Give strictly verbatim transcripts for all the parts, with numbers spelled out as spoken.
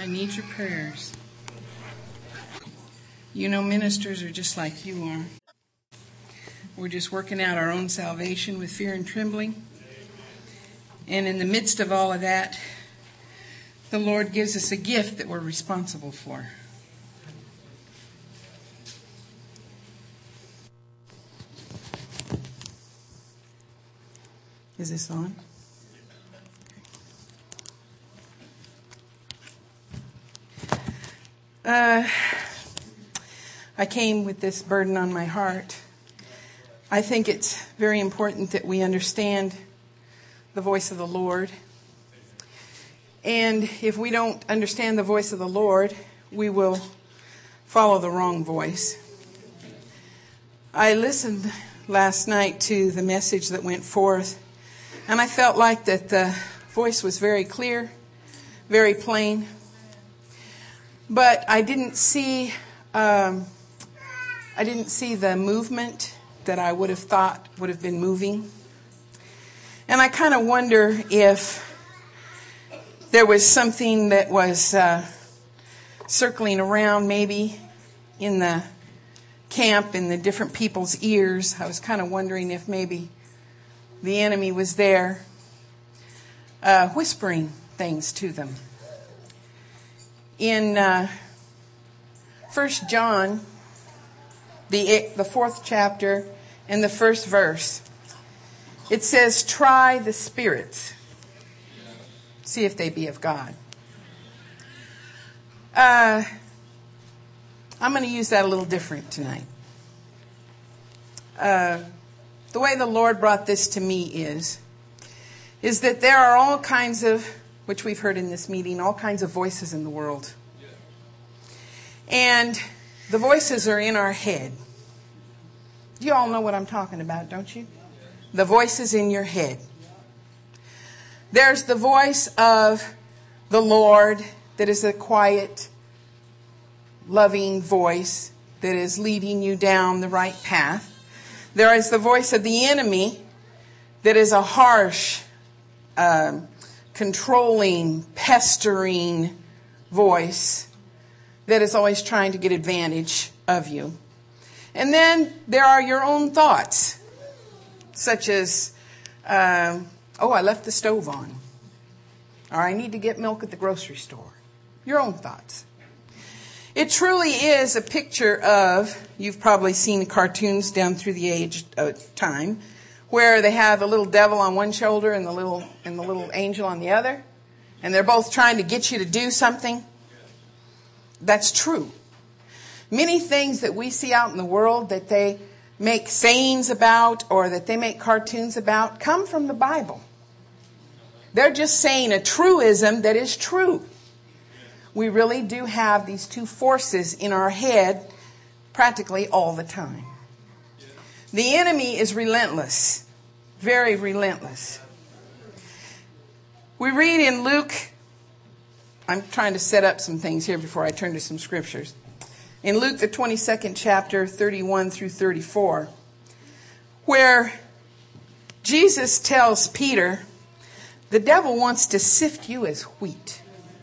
I need your prayers. You know, ministers are just like you are. We're just working out our own salvation with fear and trembling. And in the midst of all of that, the Lord gives us a gift that we're responsible for. Is this on? Uh, I came with this burden on my heart. I think it's very important that we understand the voice of the Lord. And if we don't understand the voice of the Lord, we will follow the wrong voice. I listened last night to the message that went forth, and I felt like that the voice was very clear, very plain. But I didn't see, um, I didn't see the movement that I would have thought would have been moving. And I kind of wonder if there was something that was uh, circling around maybe in the camp, in the different people's ears. I was kind of wondering if maybe the enemy was there uh, whispering things to them. In uh, First John, the the fourth chapter and the first verse, it says, "Try the spirits, see if they be of God." Uh, I'm going to use that a little different tonight. Uh, the way the Lord brought this to me is, is that there are all kinds of, which we've heard in this meeting, all kinds of voices in the world. And the voices are in our head. You all know what I'm talking about, don't you? The voices in your head. There's the voice of the Lord that is a quiet, loving voice that is leading you down the right path. There is the voice of the enemy that is a harsh, uh, controlling, pestering voice that is always trying to get advantage of you. And then there are your own thoughts, such as, um, oh, I left the stove on. Or I need to get milk at the grocery store. Your own thoughts. It truly is a picture of, you've probably seen cartoons down through the age of time, where they have the little devil on one shoulder and the little and the little angel on the other, and they're both trying to get you to do something. That's true. Many things that we see out in the world that they make sayings about or that they make cartoons about come from the Bible. They're just saying a truism that is true. We really do have these two forces in our head practically all the time. The enemy is relentless, very relentless. We read in Luke, I'm trying to set up some things here before I turn to some scriptures. In Luke, the twenty-second chapter, thirty-one through thirty-four, where Jesus tells Peter, the devil wants to sift you as wheat.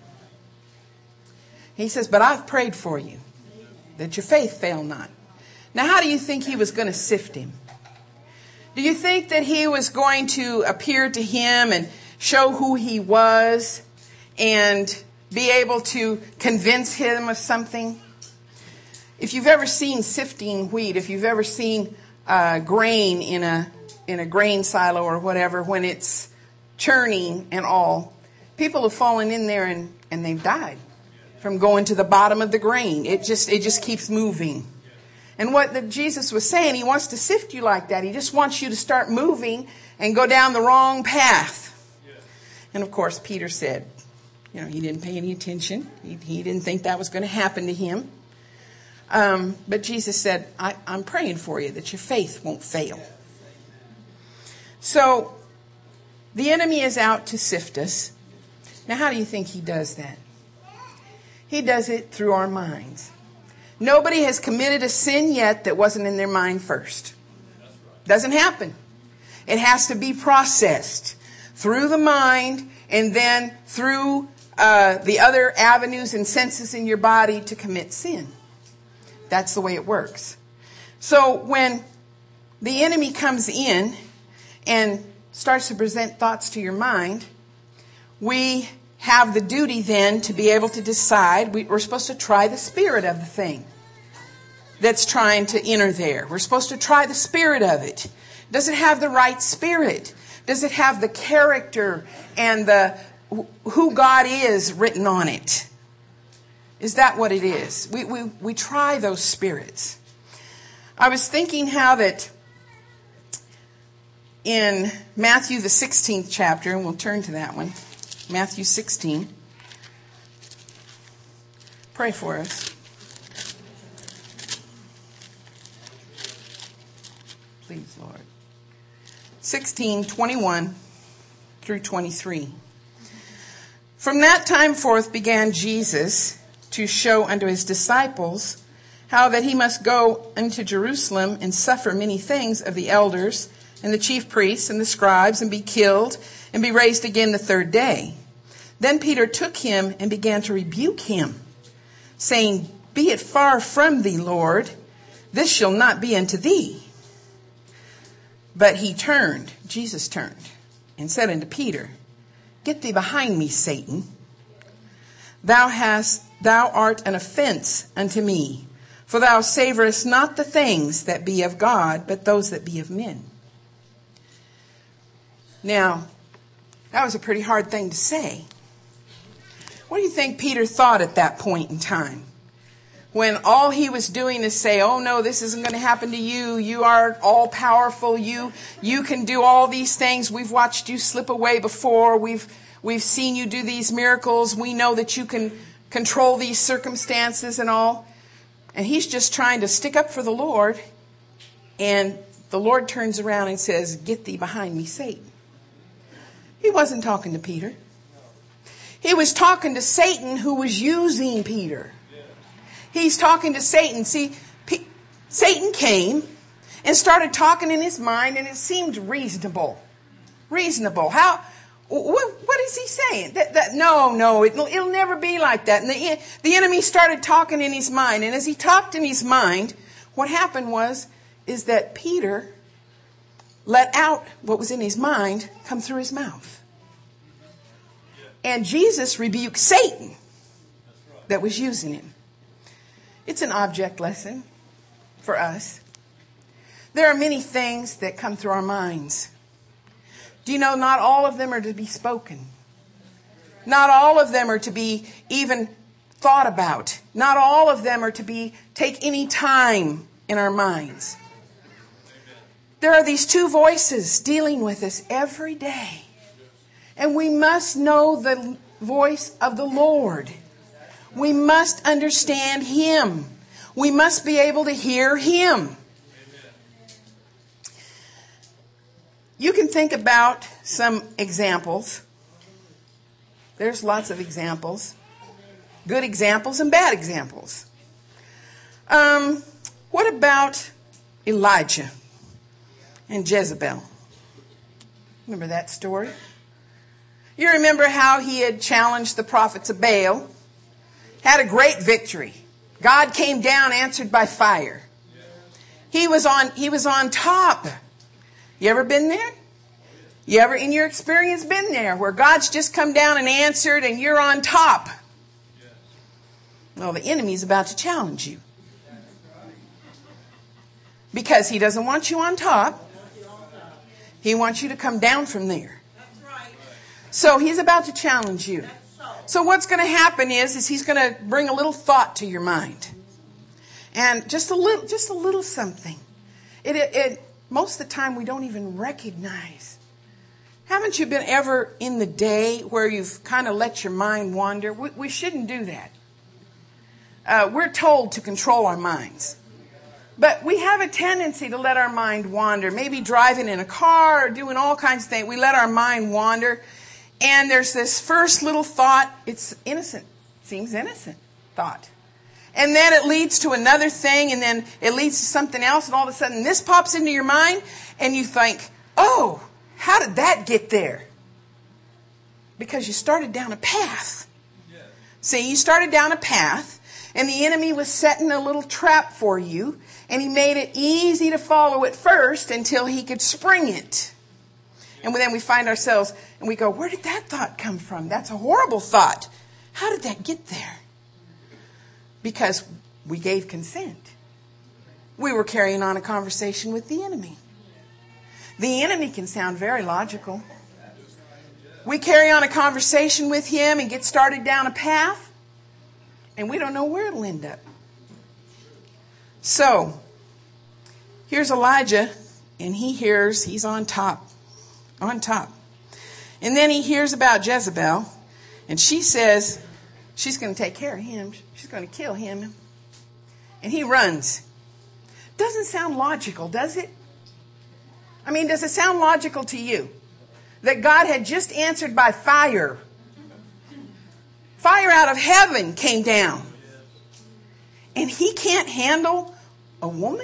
He says, but I've prayed for you, that your faith fail not. Now, how do you think he was going to sift him? Do you think that he was going to appear to him and show who he was and be able to convince him of something? If you've ever seen sifting wheat, if you've ever seen uh, grain in a in a grain silo or whatever, when it's churning and all, people have fallen in there and, and they've died from going to the bottom of the grain. It just it just keeps moving. And what the, Jesus was saying, he wants to sift you like that. He just wants you to start moving and go down the wrong path. And of course, Peter said, you know, he didn't pay any attention. He, he didn't think that was going to happen to him. Um, but Jesus said, I, I'm praying for you that your faith won't fail. So the enemy is out to sift us. Now, how do you think he does that? He does it through our minds. Nobody has committed a sin yet that wasn't in their mind first. Doesn't happen. It has to be processed through the mind and then through uh, the other avenues and senses in your body to commit sin. That's the way it works. So when the enemy comes in and starts to present thoughts to your mind, we have the duty then to be able to decide. We, we're supposed to try the spirit of the thing that's trying to enter there. We're supposed to try the spirit of it. Does it have the right spirit? Does it have the character and the who God is written on it? Is that what it is? We, we, we try those spirits. I was thinking how that in Matthew the sixteenth chapter, and we'll turn to that one, Matthew sixteen. Pray for us. Please, Lord. sixteen, twenty-one through twenty-three. From that time forth began Jesus to show unto his disciples how that he must go unto Jerusalem and suffer many things of the elders and the chief priests and the scribes, and be killed and be raised again the third day. Then Peter took him and began to rebuke him, saying, Be it far from thee, Lord, this shall not be unto thee. But he turned, Jesus turned, and said unto Peter, Get thee behind me, Satan. Thou hast, thou art an offense unto me, for thou savorest not the things that be of God, but those that be of men. Now, that was a pretty hard thing to say. What do you think Peter thought at that point in time? When all he was doing is say, oh no, this isn't going to happen to you. You are all powerful. You, you can do all these things. We've watched you slip away before. We've, we've seen you do these miracles. We know that you can control these circumstances and all. And he's just trying to stick up for the Lord. And the Lord turns around and says, Get thee behind me, Satan. He wasn't talking to Peter. He was talking to Satan, who was using Peter. He's talking to Satan. See, P- Satan came and started talking in his mind, and it seemed reasonable. Reasonable. How? What, what is he saying? That, that, no, no, it'll, it'll never be like that. And the, the enemy started talking in his mind. And as he talked in his mind, what happened was, is that Peter let out what was in his mind come through his mouth. And Jesus rebuked Satan that was using him. It's an object lesson for us. There are many things that come through our minds. Do you know not all of them are to be spoken? Not all of them are to be even thought about. Not all of them are to be take any time in our minds. There are these two voices dealing with us every day. And we must know the voice of the Lord. We must understand Him. We must be able to hear Him. You can think about some examples. There's lots of examples. Good examples and bad examples. Um, what about Elijah and Jezebel? Remember that story? You remember how he had challenged the prophets of Baal. Had a great victory. God came down, answered by fire. He was on, he was on top. You ever been there? You ever, in your experience, been there where God's just come down and answered and you're on top? Well, the enemy's about to challenge you. Because he doesn't want you on top. He wants you to come down from there. So he's about to challenge you. So what's going to happen is, is he's going to bring a little thought to your mind. And just a little, just a little something. It, it, it, most of the time we don't even recognize. Haven't you been ever in the day where you've kind of let your mind wander? We, we shouldn't do that. Uh, we're told to control our minds. But we have a tendency to let our mind wander. Maybe driving in a car or doing all kinds of things. We let our mind wander. And there's this first little thought. It's innocent. Seems innocent thought. And then it leads to another thing. And then it leads to something else. And all of a sudden this pops into your mind. And you think, oh, how did that get there? Because you started down a path. See, you started down a path, and the enemy was setting a little trap for you, and he made it easy to follow at first until he could spring it. And then we find ourselves, and we go, where did that thought come from? That's a horrible thought. How did that get there? Because we gave consent. We were carrying on a conversation with the enemy. The enemy can sound very logical. We carry on a conversation with him and get started down a path, and we don't know where it'll end up. So, here's Elijah, and he hears, he's on top, on top. And then he hears about Jezebel, and she says she's going to take care of him. She's going to kill him. And he runs. Doesn't sound logical, does it? I mean, does it sound logical to you? That God had just answered by fire. Fire out of heaven came down. And he can't handle a woman?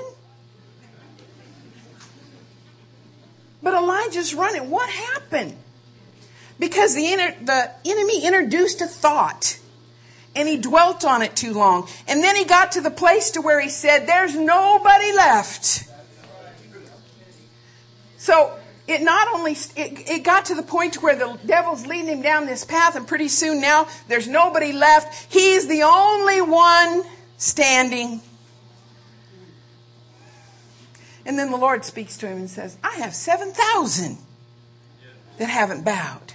But Elijah's running. What happened? Because the, inter- the enemy introduced a thought. And he dwelt on it too long. And then he got to the place to where he said, there's nobody left. So it not only, it, it got to the point where the devil's leading him down this path, and pretty soon now there's nobody left. He's the only one standing. And then the Lord speaks to him and says, I have seven thousand that haven't bowed.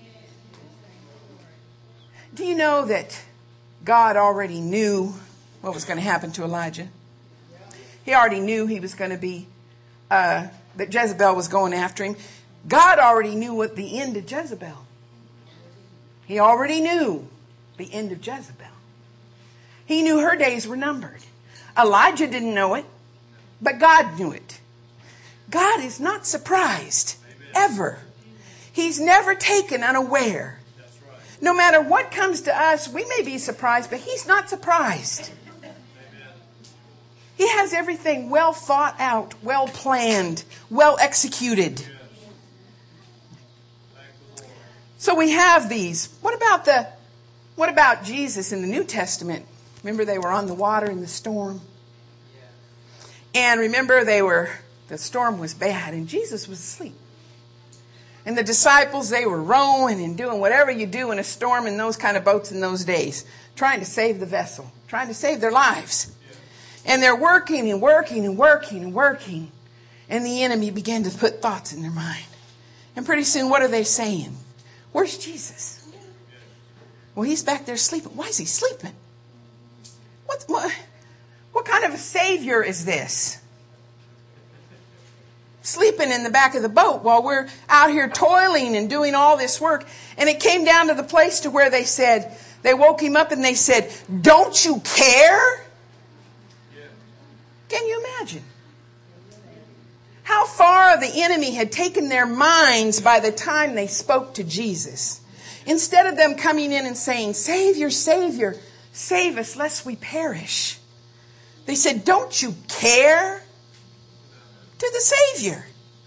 Do you know that God already knew what was going to happen to Elijah? He already knew he was going to be, uh, that Jezebel was going after him. God already knew what the end of Jezebel. He already knew the end of Jezebel. He knew her days were numbered. Elijah didn't know it, but God knew it. God is not surprised, ever. He's never taken unaware. No matter what comes to us, we may be surprised, but he's not surprised. He has everything well thought out, well planned, well executed. So we have these. What about the, what about Jesus in the New Testament? Remember, they were on the water in the storm. And remember, they were, the storm was bad and Jesus was asleep. And the disciples, they were rowing and doing whatever you do in a storm in those kind of boats in those days. Trying to save the vessel. Trying to save their lives. And they're working and working and working and working. And the enemy began to put thoughts in their mind. And pretty soon, what are they saying? Where's Jesus? Well, he's back there sleeping. Why is he sleeping? What, what, what kind of a savior is this? Sleeping in the back of the boat while we're out here toiling and doing all this work. And it came down to the place to where they said, they woke him up and they said, don't you care? Can you imagine? How far the enemy had taken their minds by the time they spoke to Jesus. Instead of them coming in and saying, Savior, Savior, save us lest we perish. They said, don't you care? To the Savior.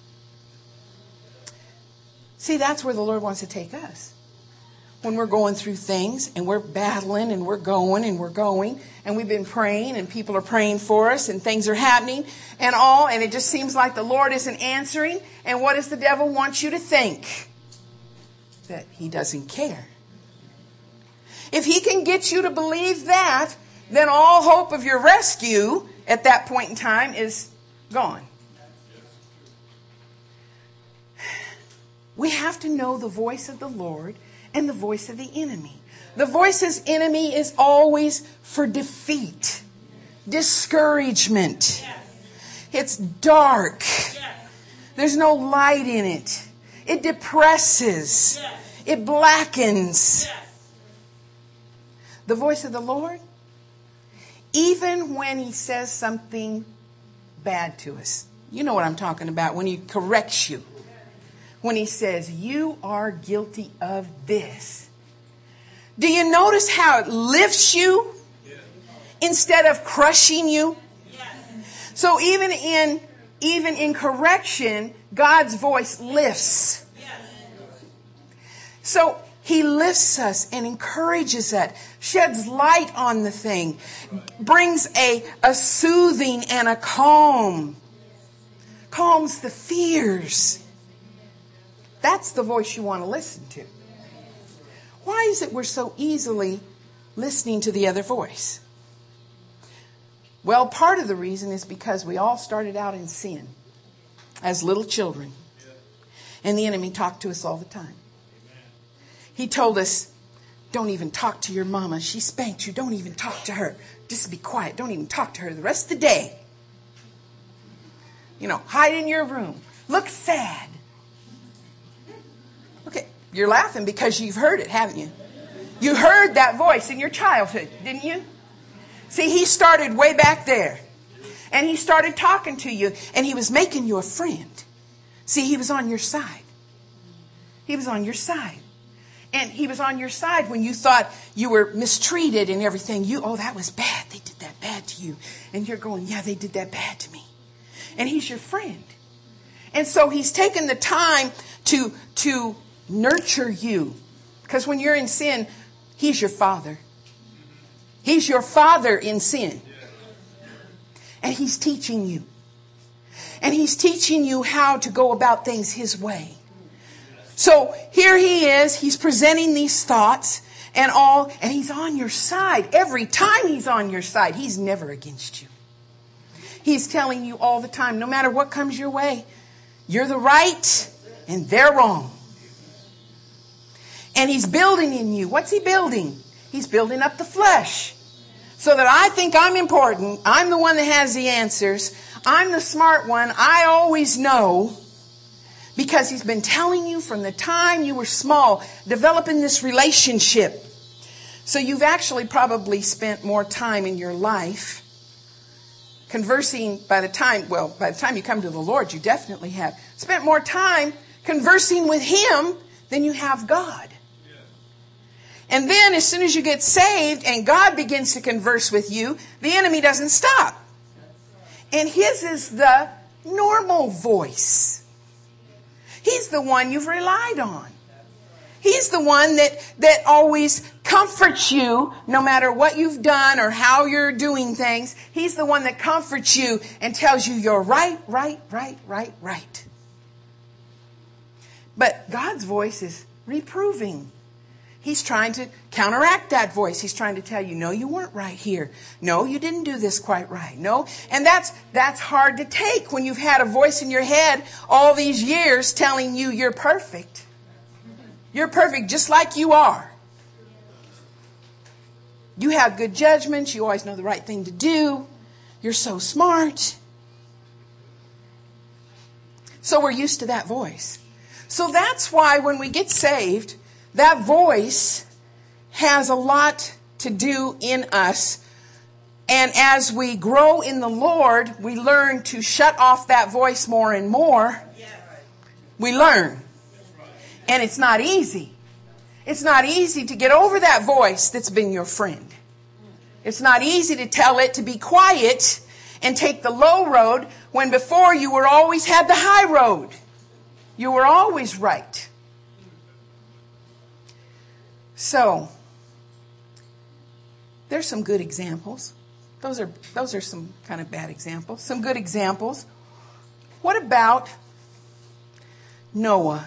See, that's where the Lord wants to take us. When we're going through things and we're battling and we're going and we're going and we've been praying and people are praying for us and things are happening and all, and it just seems like the Lord isn't answering. And what does the devil want you to think? That he doesn't care. If he can get you to believe that, then all hope of your rescue at that point in time is gone. We have to know the voice of the Lord and the voice of the enemy. The voice of the enemy is always for defeat, discouragement. It's dark. There's no light in it. It depresses. It blackens. The voice of the Lord, even when he says something bad to us. You know what I'm talking about, when he corrects you. When he says, you are guilty of this. Do you notice how it lifts you instead of crushing you? So even in, even in correction, God's voice lifts. So He lifts us and encourages us, sheds light on the thing, brings a, a soothing and a calm, calms the fears. That's the voice you want to listen to. Why is it we're so easily listening to the other voice? Well, part of the reason is because we all started out in sin as little children. And the enemy talked to us all the time. He told us, don't even talk to your mama. She spanked you. Don't even talk to her. Just be quiet. Don't even talk to her the rest of the day. You know, hide in your room. Look sad. Okay, you're laughing because you've heard it, haven't you? You heard that voice in your childhood, didn't you? See, he started way back there. And he started talking to you. And he was making you a friend. See, he was on your side. He was on your side. And he was on your side when you thought you were mistreated and everything. You, oh, that was bad. They did that bad to you. And you're going, yeah, they did that bad to me. And he's your friend. And so he's taken the time to, to nurture you. Because when you're in sin, he's your father. He's your father in sin. And he's teaching you. And he's teaching you how to go about things his way. So here he is. He's presenting these thoughts and all. And he's on your side. Every time he's on your side. He's never against you. He's telling you all the time, no matter what comes your way, you're the right and they're wrong. And he's building in you. What's he building? He's building up the flesh. So that I think I'm important. I'm the one that has the answers. I'm the smart one. I always know. Because he's been telling you from the time you were small, developing this relationship. So you've actually probably spent more time in your life conversing by the time, well, by the time you come to the Lord, you definitely have spent more time conversing with him than you have God. And then as soon as you get saved and God begins to converse with you, the enemy doesn't stop. And his is the normal voice. He's the one you've relied on. He's the one that, that always comforts you no matter what you've done or how you're doing things. He's the one that comforts you and tells you you're right, right, right, right, right. But God's voice is reproving. He's trying to counteract that voice. He's trying to tell you, no, you weren't right here. No, you didn't do this quite right. No. And that's, that's hard to take when you've had a voice in your head all these years telling you you're perfect. You're perfect just like you are. You have good judgments. You always know the right thing to do. You're so smart. So we're used to that voice. So that's why when we get saved, that voice has a lot to do in us. And as we grow in the Lord, we learn to shut off that voice more and more. We learn. And it's not easy. It's not easy to get over that voice that's been your friend. It's not easy to tell it to be quiet and take the low road when before you were always had the high road. You were always right. So, there's some good examples. Those are those are some kind of bad examples. Some good examples. What about Noah?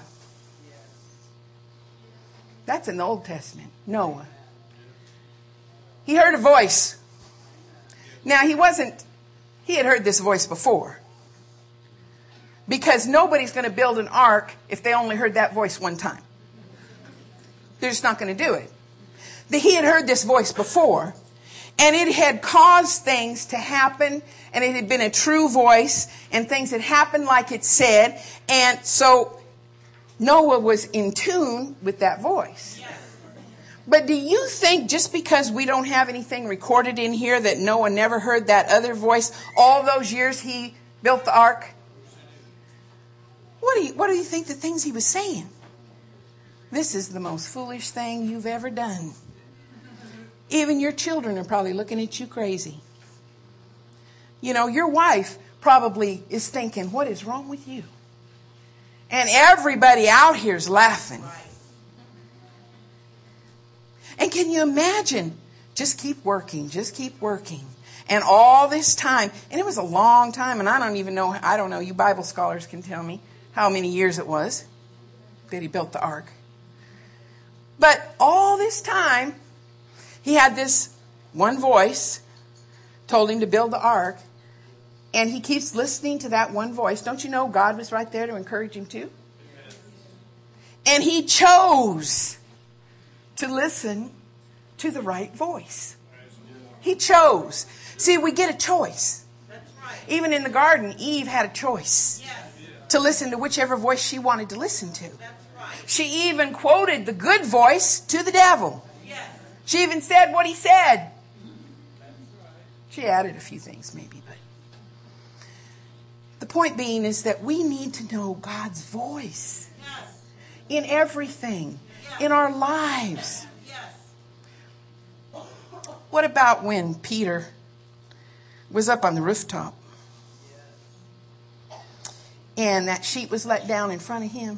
That's in the Old Testament. Noah. He heard a voice. Now, he wasn't, he had heard this voice before. Because nobody's going to build an ark if they only heard that voice one time. They're just not going to do it. He had heard this voice before. And it had caused things to happen. And it had been a true voice. And things had happened like it said. And so Noah was in tune with that voice. But do you think just because we don't have anything recorded in here that Noah never heard that other voice all those years he built the ark? What do you, what do you think the things he was saying? This is the most foolish thing you've ever done. Even your children are probably looking at you crazy. You know, your wife probably is thinking, what is wrong with you? And everybody out here is laughing. And can you imagine? Just keep working, just keep working. And all this time, and it was a long time, and I don't even know, I don't know, you Bible scholars can tell me how many years it was that he built the ark. But all this time, he had this one voice told him to build the ark, and he keeps listening to that one voice. Don't you know God was right there to encourage him too? And he chose to listen to the right voice. He chose. See, we get a choice. Even in the garden, Eve had a choice to listen to whichever voice she wanted to listen to. She even quoted the good voice to the devil. She even said what he said. She added a few things maybe, but the point being is that we need to know God's voice in everything, in our lives. What about when Peter was up on the rooftop and that sheet was let down in front of him?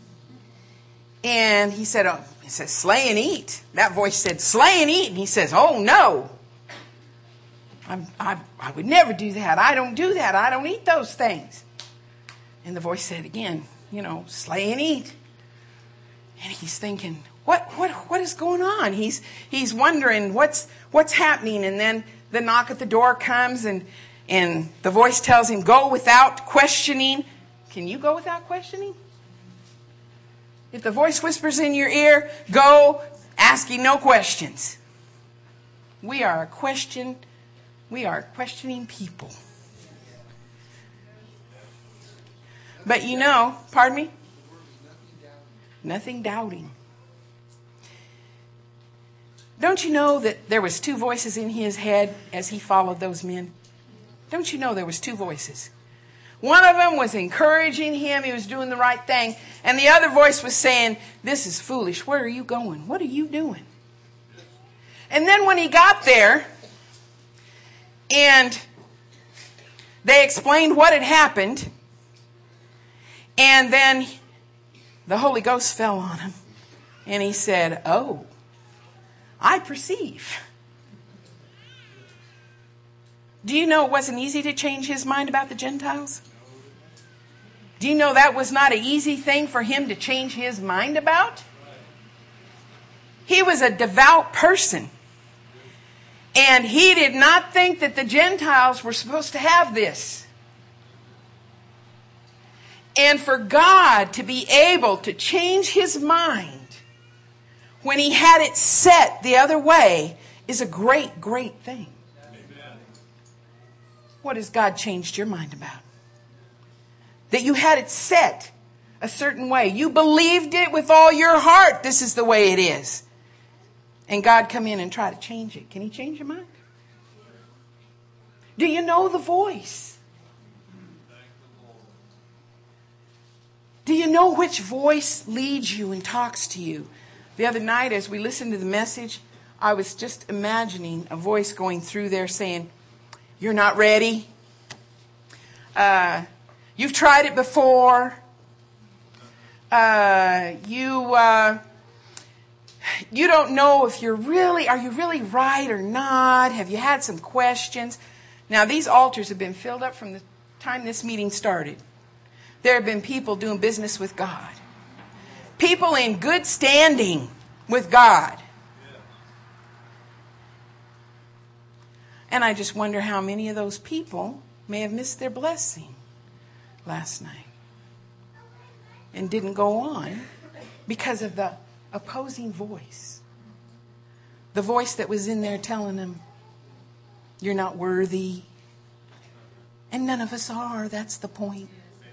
And he said, oh, he says, slay and eat. That voice said, slay and eat. And he says, oh no, I'm, I, I would never do that. I don't do that. I don't eat those things. And the voice said again, you know, slay and eat. And he's thinking, what, what, what is going on? He's, he's wondering what's, what's happening. And then the knock at the door comes and, and the voice tells him, go without questioning. Can you go without questioning? If the voice whispers in your ear, go asking no questions. We are a question, we are questioning people. But you know, pardon me? Nothing doubting. Don't you know that there was two voices in his head as he followed those men? Don't you know there was two voices? One of them was encouraging him. He was doing the right thing. And the other voice was saying, this is foolish. Where are you going? What are you doing? And then when he got there and they explained what had happened, and then the Holy Ghost fell on him. And he said, oh, I perceive. Do you know it wasn't easy to change his mind about the Gentiles? Do you know that was not an easy thing for him to change his mind about? He was a devout person. And he did not think that the Gentiles were supposed to have this. And for God to be able to change his mind when he had it set the other way is a great, great thing. Amen. What has God changed your mind about? That you had it set a certain way. You believed it with all your heart. This is the way it is. And God come in and try to change it. Can he change your mind? Do you know the voice? Do you know which voice leads you and talks to you? The other night as we listened to the message, I was just imagining a voice going through there saying, you're not ready. Uh, you've tried it before. Uh, you, uh, you don't know if you're really, are you really right or not? Have you had some questions? Now these altars have been filled up from the time this meeting started. There have been people doing business with God. People in good standing with God. And I just wonder how many of those people may have missed their blessing last night and didn't go on because of the opposing voice. The voice that was in there telling them, you're not worthy. And none of us are. That's the point.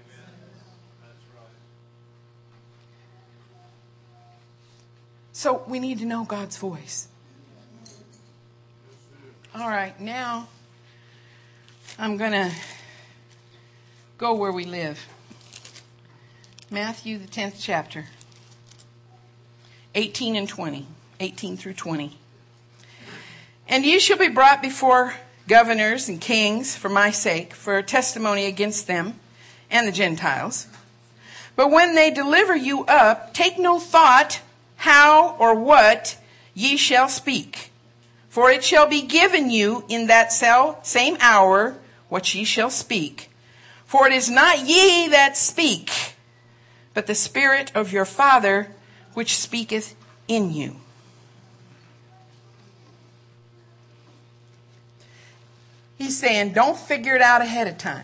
So we need to know God's voice. All right, now I'm going to go where we live. Matthew, the tenth chapter, eighteen and twenty, eighteen through twenty. And you shall be brought before governors and kings for my sake, for a testimony against them and the Gentiles. But when they deliver you up, take no thought how or what ye shall speak. For it shall be given you in that same hour what ye shall speak. For it is not ye that speak, but the Spirit of your Father which speaketh in you. He's saying, don't figure it out ahead of time.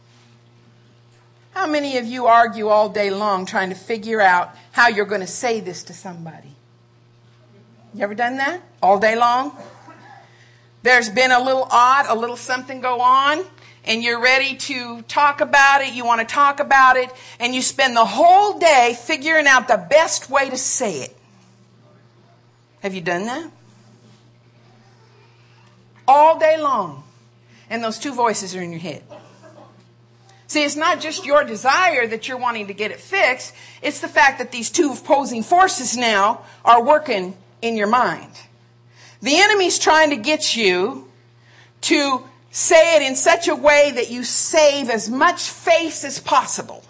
How many of you argue all day long trying to figure out how you're going to say this to somebody? You ever done that? All day long? There's been a little odd, a little something go on, and you're ready to talk about it. You want to talk about it, and you spend the whole day figuring out the best way to say it. Have you done that? All day long. And those two voices are in your head. See, it's not just your desire that you're wanting to get it fixed. It's the fact that these two opposing forces now are working in your mind. The enemy's trying to get you to say it in such a way that you save as much face as possible.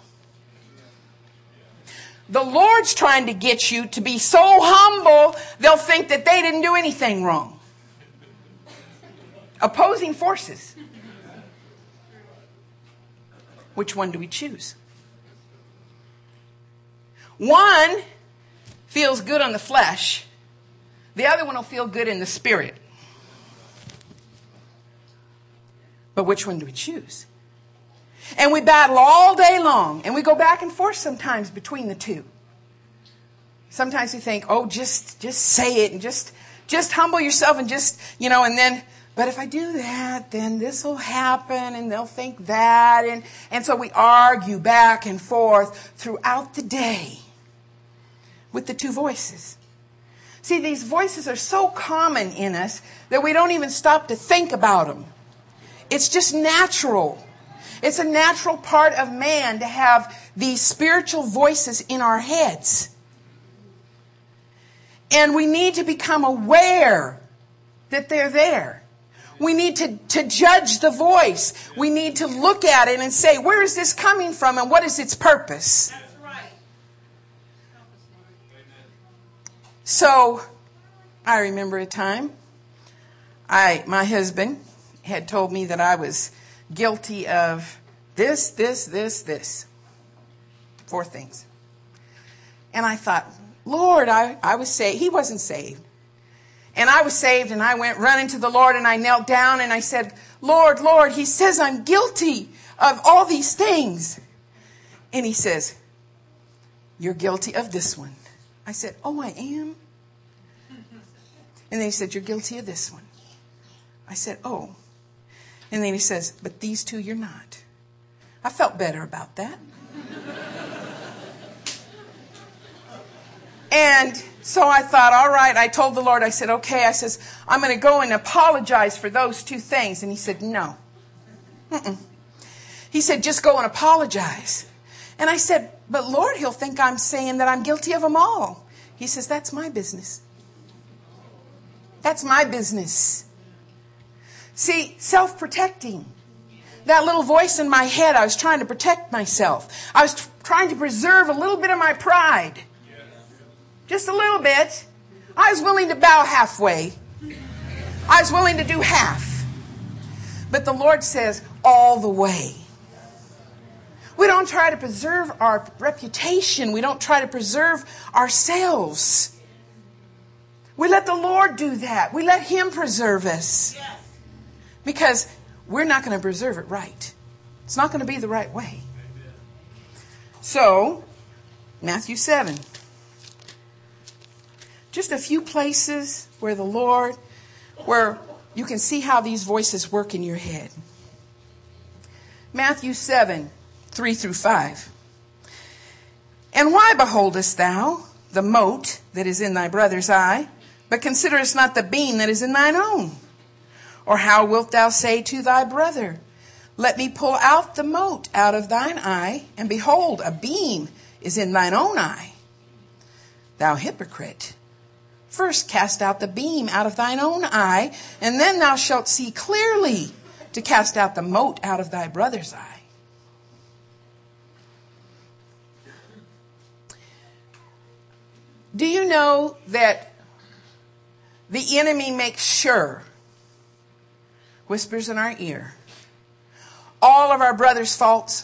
The Lord's trying to get you to be so humble, they'll think that they didn't do anything wrong. Opposing forces. Which one do we choose? One feels good on the flesh. The other one will feel good in the spirit. But which one do we choose? And we battle all day long. And we go back and forth sometimes between the two. Sometimes we think, oh, just, just say it and just, just humble yourself and just, you know, and then, but if I do that, then this will happen and they'll think that. And, and so we argue back and forth throughout the day with the two voices. See, these voices are so common in us that we don't even stop to think about them. It's just natural. It's a natural part of man to have these spiritual voices in our heads. And we need to become aware that they're there. We need to, to judge the voice. We need to look at it and say, where is this coming from and what is its purpose? That's right. So, I remember a time, I my husband had told me that I was guilty of this, this, this, this. Four things. And I thought, Lord, I, I was saved. He wasn't saved. And I was saved and I went running to the Lord and I knelt down and I said, Lord, Lord, he says I'm guilty of all these things. And he says, you're guilty of this one. I said, oh, I am? And then he said, you're guilty of this one. I said, oh. And then he says, but these two you're not. I felt better about that. And so I thought, all right, I told the Lord, I said, okay, I says, I'm going to go and apologize for those two things. And he said, no. Mm-mm. He said, just go and apologize. And I said, but Lord, he'll think I'm saying that I'm guilty of them all. He says, that's my business. That's my business. See, self-protecting. That little voice in my head, I was trying to protect myself. I was t- trying to preserve a little bit of my pride. Just a little bit. I was willing to bow halfway. I was willing to do half. But the Lord says, all the way. We don't try to preserve our reputation. We don't try to preserve ourselves. We let the Lord do that. We let Him preserve us. Because we're not going to preserve it right. It's not going to be the right way. So, Matthew seven. Just a few places where the Lord, where you can see how these voices work in your head. Matthew seven, three through five. And why beholdest thou the mote that is in thy brother's eye, but considerest not the beam that is in thine own? Or how wilt thou say to thy brother, let me pull out the mote out of thine eye, and behold, a beam is in thine own eye? Thou hypocrite, first cast out the beam out of thine own eye, and then thou shalt see clearly to cast out the mote out of thy brother's eye. Do you know that the enemy makes sure, whispers in our ear, all of our brother's faults.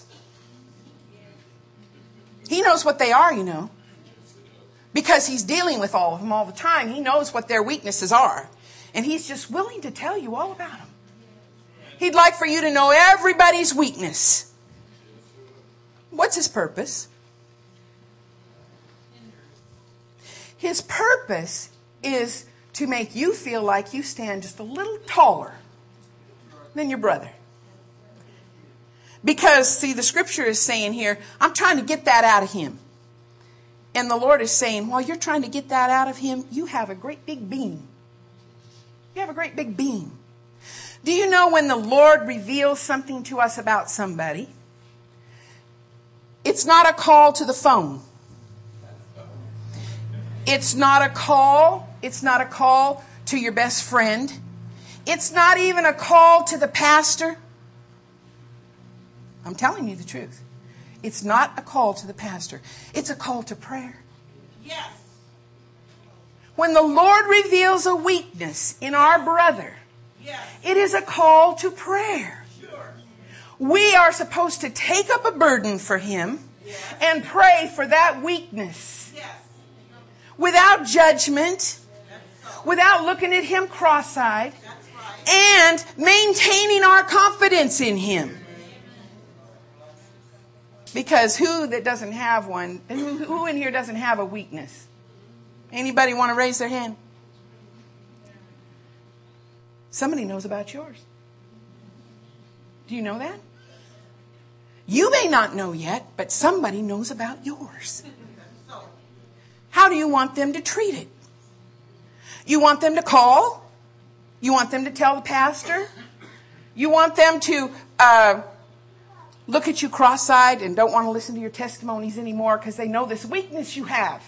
He knows what they are, you know. Because he's dealing with all of them all the time. He knows what their weaknesses are. And he's just willing to tell you all about them. He'd like for you to know everybody's weakness. What's his purpose? His purpose is to make you feel like you stand just a little taller than your brother. Because, see, the scripture is saying here, I'm trying to get that out of him. And the Lord is saying, while you're trying to get that out of him, you have a great big beam. You have a great big beam. Do you know when the Lord reveals something to us about somebody, it's not a call to the phone. It's not a call. It's not a call to your best friend. It's not even a call to the pastor. I'm telling you the truth. It's not a call to the pastor. It's a call to prayer. Yes. When the Lord reveals a weakness in our brother, Yes. it is a call to prayer. Sure. We are supposed to take up a burden for him Yes. and pray for that weakness Yes. without judgment, That's so. without looking at him cross-eyed, That's right. and maintaining our confidence in him. Because who that doesn't have one, who, who in here doesn't have a weakness? Anybody want to raise their hand? Somebody knows about yours. Do you know that? You may not know yet, but somebody knows about yours. So. How do you want them to treat it? You want them to call? You want them to tell the pastor? You want them to uh, look at you cross-eyed and don't want to listen to your testimonies anymore because they know this weakness you have?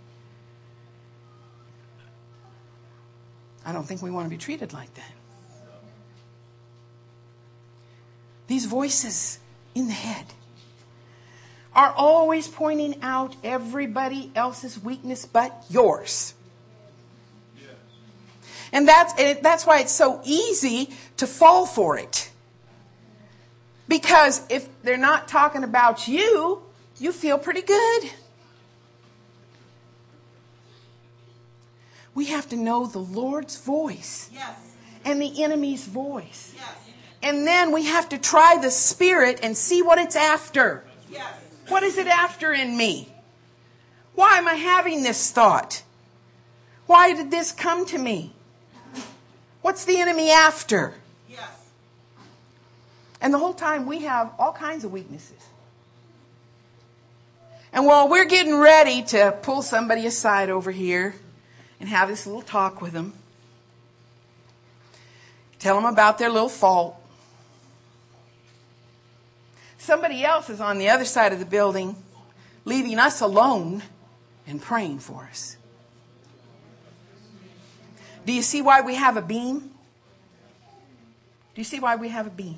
I don't think we want to be treated like that. These voices in the head are always pointing out everybody else's weakness but yours. And that's, and that's why it's so easy to fall for it. Because if they're not talking about you, you feel pretty good. We have to know the Lord's voice Yes. and the enemy's voice. Yes. And then we have to try the Spirit and see what it's after. Yes. What is it after in me? Why am I having this thought? Why did this come to me? What's the enemy after? Yes. And the whole time we have all kinds of weaknesses. And while we're getting ready to pull somebody aside over here and have this little talk with them, tell them about their little fault, somebody else is on the other side of the building, leaving us alone and praying for us. Do you see why we have a beam? Do you see why we have a beam?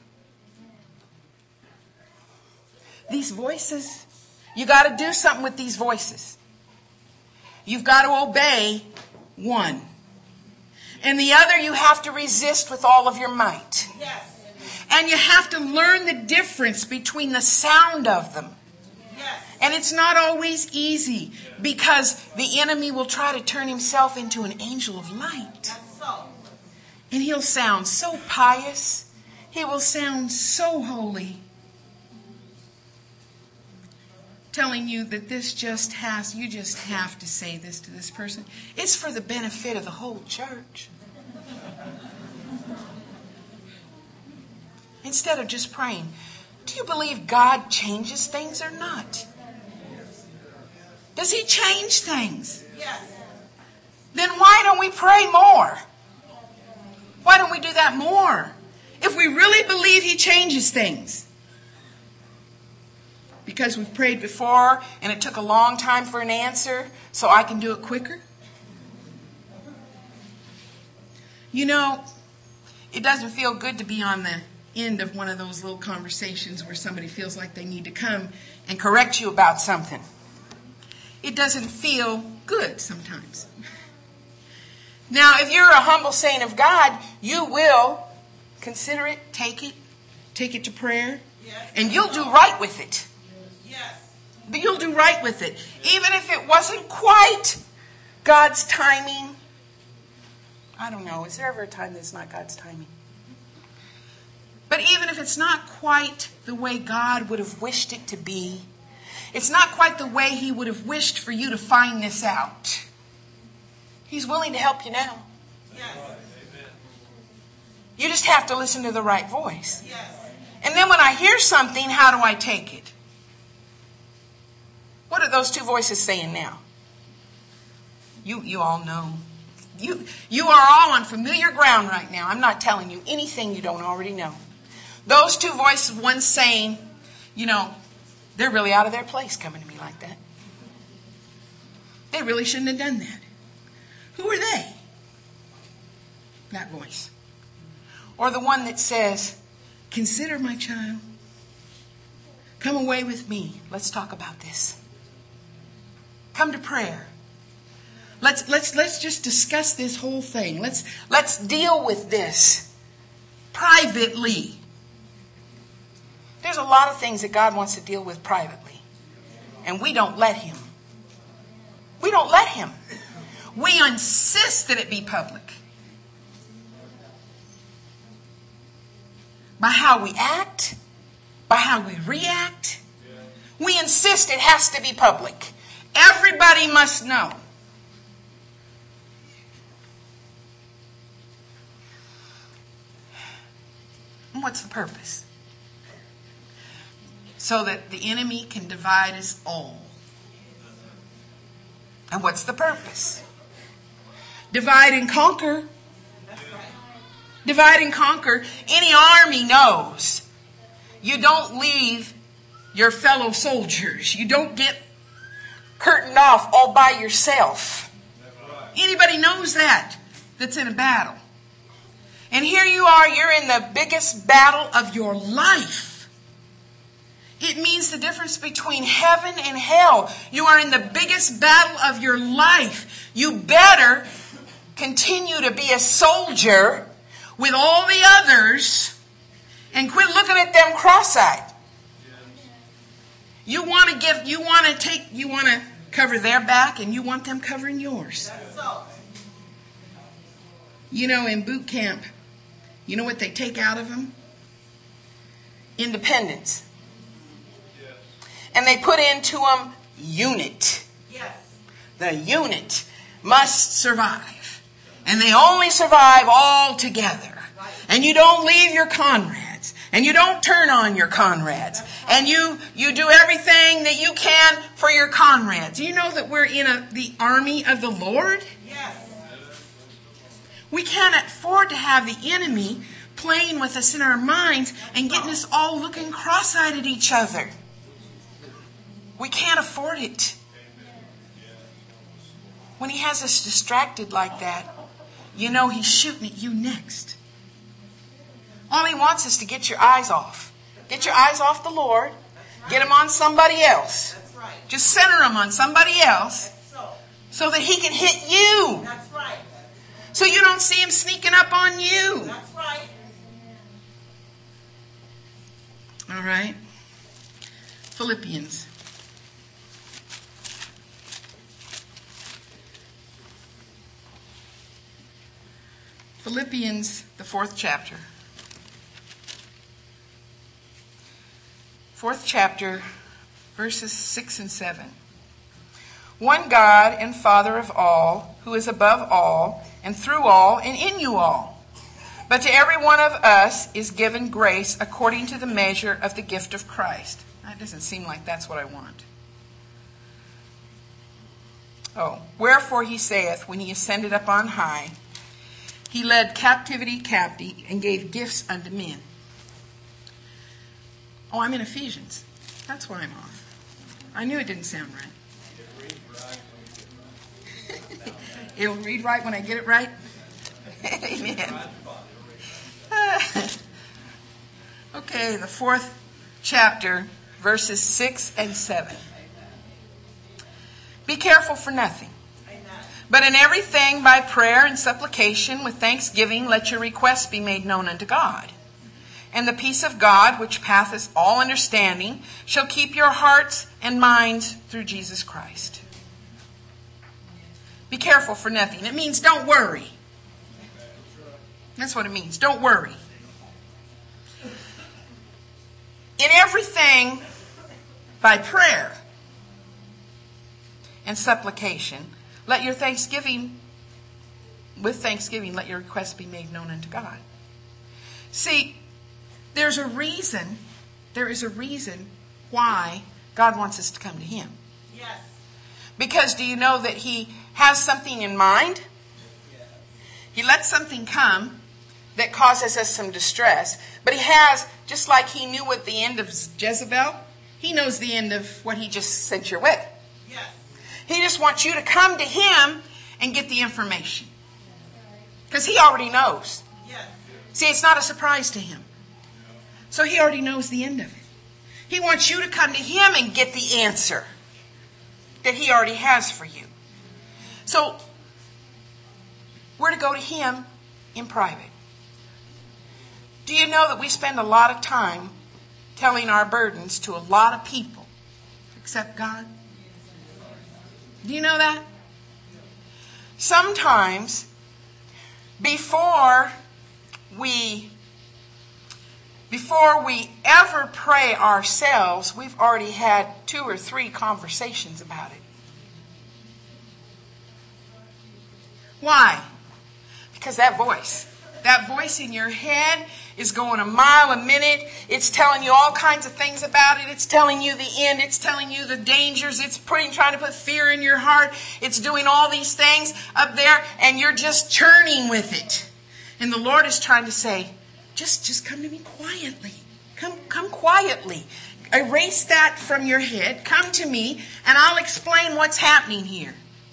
These voices, you got to do something with these voices. You've got to obey one. And the other you have to resist with all of your might. Yes. And you have to learn the difference between the sound of them. Yes. And it's not always easy because the enemy will try to turn himself into an angel of light. That's so. And he'll sound so pious. He will sound so holy. Telling you that this just has, you just have to say this to this person. It's for the benefit of the whole church. Instead of just praying, do you believe God changes things or not? Does he change things? Yes. Then why don't we pray more? Why don't we do that more? If we really believe he changes things. Because we've prayed before and it took a long time for an answer, so I can do it quicker. You know, it doesn't feel good to be on the end of one of those little conversations where somebody feels like they need to come and correct you about something. It doesn't feel good sometimes. Now, if you're a humble saint of God, you will consider it, take it, take it to prayer, Yes. and you'll do right with it. Yes. You'll do right with it. Even if it wasn't quite God's timing. I don't know. Is there ever a time that's not God's timing? But even if it's not quite the way God would have wished it to be, it's not quite the way he would have wished for you to find this out, he's willing to help you now. Yes. You just have to listen to the right voice. Yes. And then when I hear something, how do I take it? What are those two voices saying now? You you all know. You you are all on familiar ground right now. I'm not telling you anything you don't already know. Those two voices, one saying, you know, they're really out of their place coming to me like that. They really shouldn't have done that. Who are they? That voice. Or the one that says, consider my child. Come away with me. Let's talk about this. Come to prayer. Let's let's let's just discuss this whole thing. Let's let's deal with this privately. There's a lot of things that God wants to deal with privately. And we don't let him. We don't let him. We insist that it be public. By how we act, by how we react, we insist it has to be public. Everybody must know. And what's the purpose? So that the enemy can divide us all. And what's the purpose? Divide and conquer. Divide and conquer. Any army knows you don't leave your fellow soldiers. You don't get curtained off all by yourself. Anybody knows that that's in a battle. And here you are, you're in the biggest battle of your life. It means the difference between heaven and hell. You are in the biggest battle of your life. You better continue to be a soldier with all the others and quit looking at them cross-eyed. You want to give, you want to take, you want to cover their back and you want them covering yours. That's so. You know, in boot camp, you know what they take out of them? Independence. And they put into them unit. Yes. The unit must survive. And they only survive all together. And you don't leave your comrades. And you don't turn on your comrades. And you, you do everything that you can for your comrades. You know that we're in a, the army of the Lord? Yes. We can't afford to have the enemy playing with us in our minds and getting us all looking cross-eyed at each other. We can't afford it. When he has us distracted like that, you know he's shooting at you next. All he wants is to get your eyes off. Get your eyes off the Lord. Get them on somebody else. That's right. Just center them on somebody else That's so. so that he can hit you. That's right. So you don't see him sneaking up on you. That's right. All right. Philippians. Philippians, the fourth chapter. Fourth chapter, verses six and seven. One God and Father of all, who is above all, and through all, and in you all. But to every one of us is given grace according to the measure of the gift of Christ. That doesn't seem like that's what I want. Oh, wherefore he saith, when he ascended up on high, he led captivity captive and gave gifts unto men. Oh, I'm in Ephesians. That's why I'm off. I knew it didn't sound right. It'll read right when I get it right. Amen. Okay, the fourth chapter, verses six and seven. Be careful for nothing, But in everything by prayer and supplication with thanksgiving let your requests be made known unto God. And the peace of God, which passeth all understanding, shall keep your hearts and minds through Jesus Christ. Be careful for nothing. It means don't worry. That's what it means. Don't worry. In everything by prayer and supplication, let your thanksgiving, with thanksgiving, let your requests be made known unto God. See, there's a reason, there is a reason why God wants us to come to Him. Yes. Because do you know that He has something in mind? He lets something come that causes us some distress. But He has, just like He knew what the end of Jezebel, He knows the end of what He just sent your way. Yes. He just wants you to come to Him and get the information. Because He already knows. Yes. See, it's not a surprise to Him. So He already knows the end of it. He wants you to come to Him and get the answer that He already has for you. So, we're to go to Him in private. Do you know that we spend a lot of time telling our burdens to a lot of people except God? Do you know that? Sometimes, before we Before we ever pray ourselves, we've already had two or three conversations about it. Why? Because that voice, that voice in your head is going a mile a minute. It's telling you all kinds of things about it. It's telling you the end. It's telling you the dangers. It's putting, trying to put fear in your heart. It's doing all these things up there, and you're just churning with it. And the Lord is trying to say, Just, just come to me quietly. Come, come quietly. Erase that from your head. Come to me, and I'll explain what's happening here.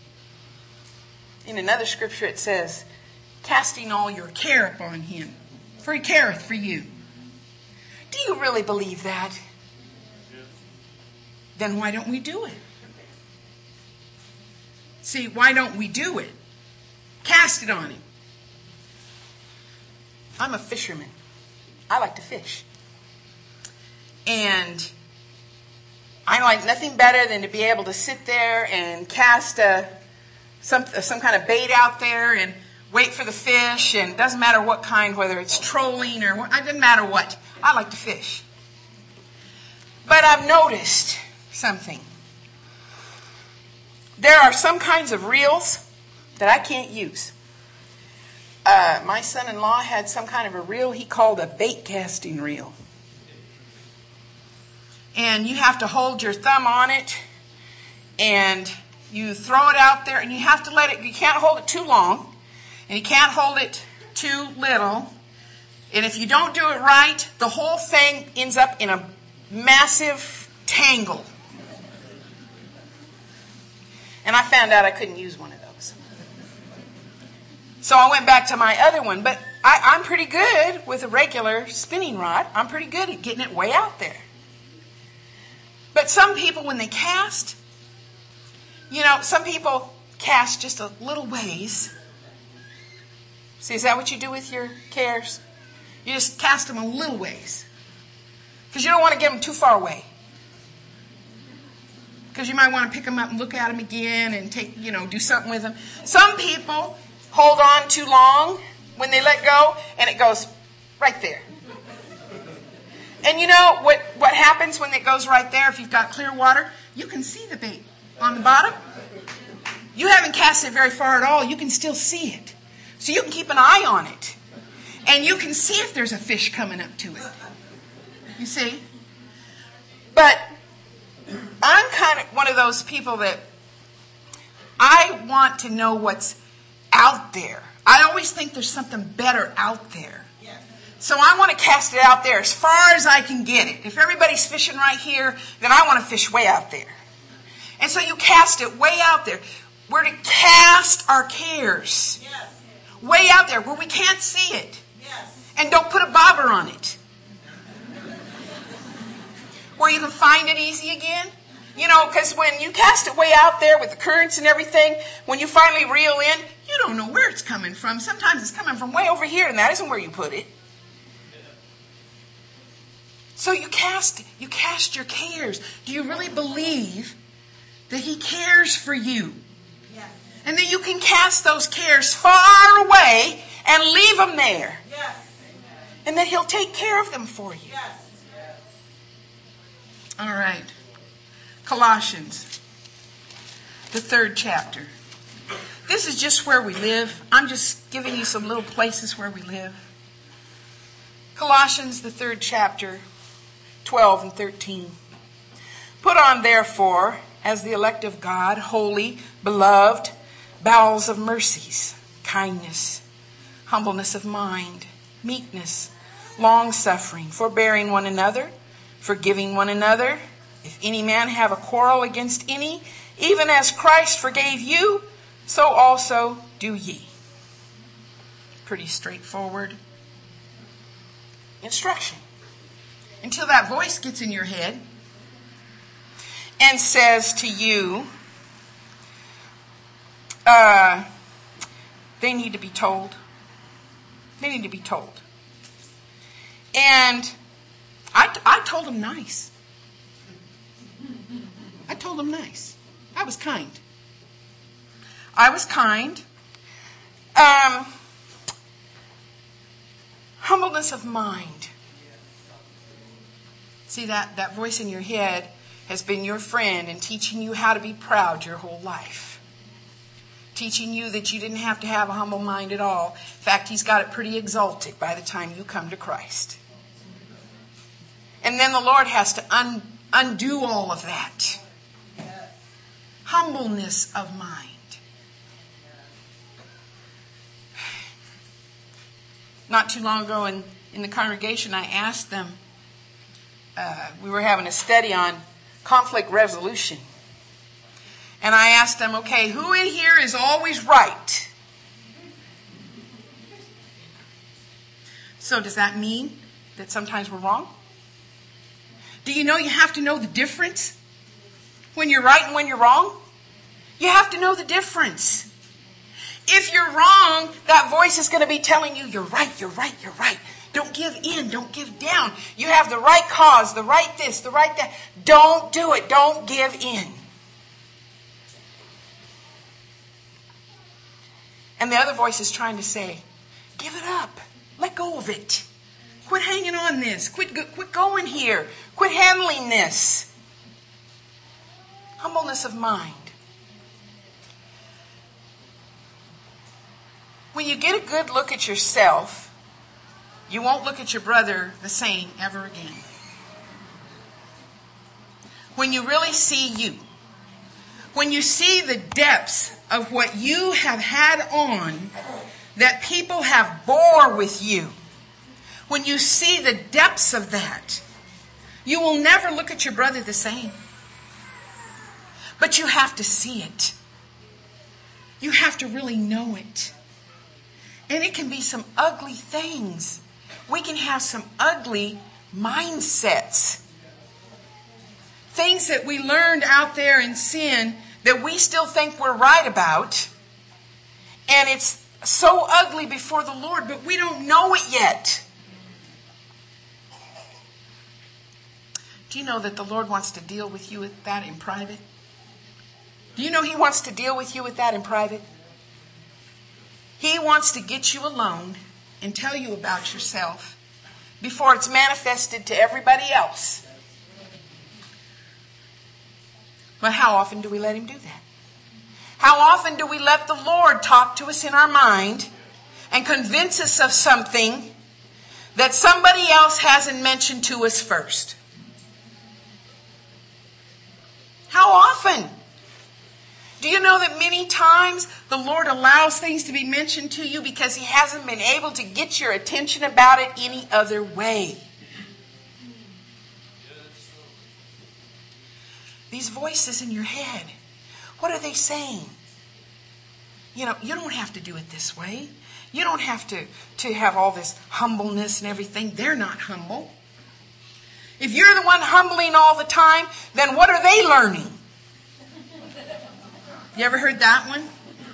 In another scripture it says, casting all your care upon Him, for He careth for you. Do you really believe that? Then why don't we do it? See, why don't we do it? Cast it on Him. I'm a fisherman. I like to fish. And I like nothing better than to be able to sit there and cast a, some, some kind of bait out there and wait for the fish. And it doesn't matter what kind, whether it's trolling or what, it doesn't matter what. I like to fish. But I've noticed something. There are some kinds of reels that I can't use. Uh, my son-in-law had some kind of a reel he called a bait casting reel. And you have to hold your thumb on it and you throw it out there and you have to let it, you can't hold it too long and you can't hold it too little. And if you don't do it right, the whole thing ends up in a massive tangle. And I found out I couldn't use one of those. So I went back to my other one, but I, I'm pretty good with a regular spinning rod. I'm pretty good at getting it way out there. But some people, when they cast, you know, some people cast just a little ways. See, is that what you do with your cares? You just cast them a little ways. Because you don't want to get them too far away. Because you might want to pick them up and look at them again and take, you know, do something with them. Some people hold on too long when they let go, and it goes right there. And you know what, what happens when it goes right there? If you've got clear water, you can see the bait on the bottom. You haven't cast it very far at all. You can still see it. So you can keep an eye on it. And you can see if there's a fish coming up to it. You see? But I'm kind of one of those people that I want to know what's out there. I always think there's something better out there. So I want to cast it out there as far as I can get it. If everybody's fishing right here, then I want to fish way out there. And so you cast it way out there. We're to cast our cares yes. way out there where we can't see it. Yes. And don't put a bobber on it. Where you can find it easy again. You know, because when you cast it way out there with the currents and everything, when you finally reel in, you don't know where it's coming from. Sometimes it's coming from way over here, and that isn't where you put it. So you cast, you cast your cares. Do you really believe that He cares for you? Yes. And that you can cast those cares far away and leave them there. Yes. And that He'll take care of them for you. Yes. All right. Colossians, the third chapter. This is just where we live. I'm just giving you some little places where we live. Colossians, the third chapter, twelve and thirteen. Put on, therefore, as the elect of God, holy, beloved, bowels of mercies, kindness, humbleness of mind, meekness, long-suffering, forbearing one another, forgiving one another. If any man have a quarrel against any, even as Christ forgave you, so also do ye. Pretty straightforward instruction. Until that voice gets in your head and says to you, uh, they need to be told. They need to be told. And I, I told them nice. I told them nice. I was kind. I was kind. Um, humbleness of mind. See, that, that voice in your head has been your friend in teaching you how to be proud your whole life. Teaching you that you didn't have to have a humble mind at all. In fact, he's got it pretty exalted by the time you come to Christ. And then the Lord has to un, undo all of that. Humbleness of mind. Not too long ago in, in the congregation, I asked them, uh, we were having a study on conflict resolution. And I asked them, okay, who in here is always right? So does that mean that sometimes we're wrong? Do you know you have to know the difference when you're right and when you're wrong? You have to know the difference. If you're wrong, that voice is going to be telling you, you're right, you're right, you're right. Don't give in, don't give down. You have the right cause, the right this, the right that. Don't do it, don't give in. And the other voice is trying to say, give it up. Let go of it. Quit hanging on this. Quit, quit going here. Quit handling this. Humbleness of mind. When you get a good look at yourself, you won't look at your brother the same ever again. When you really see you, when you see the depths of what you have had on that people have bore with you, when you see the depths of that, you will never look at your brother the same. But you have to see it. You have to really know it. And it can be some ugly things. We can have some ugly mindsets. Things that we learned out there in sin that we still think we're right about. And it's so ugly before the Lord, but we don't know it yet. Do you know that the Lord wants to deal with you with that in private? Do you know He wants to deal with you with that in private? He wants to get you alone and tell you about yourself before it's manifested to everybody else. But how often do we let Him do that? How often do we let the Lord talk to us in our mind and convince us of something that somebody else hasn't mentioned to us first? How often? Do you know that many times the Lord allows things to be mentioned to you because He hasn't been able to get your attention about it any other way? These voices in your head, what are they saying? You know, you don't have to do it this way. You don't have to, to have all this humbleness and everything. They're not humble. If you're the one humbling all the time, then what are they learning? You ever heard that one?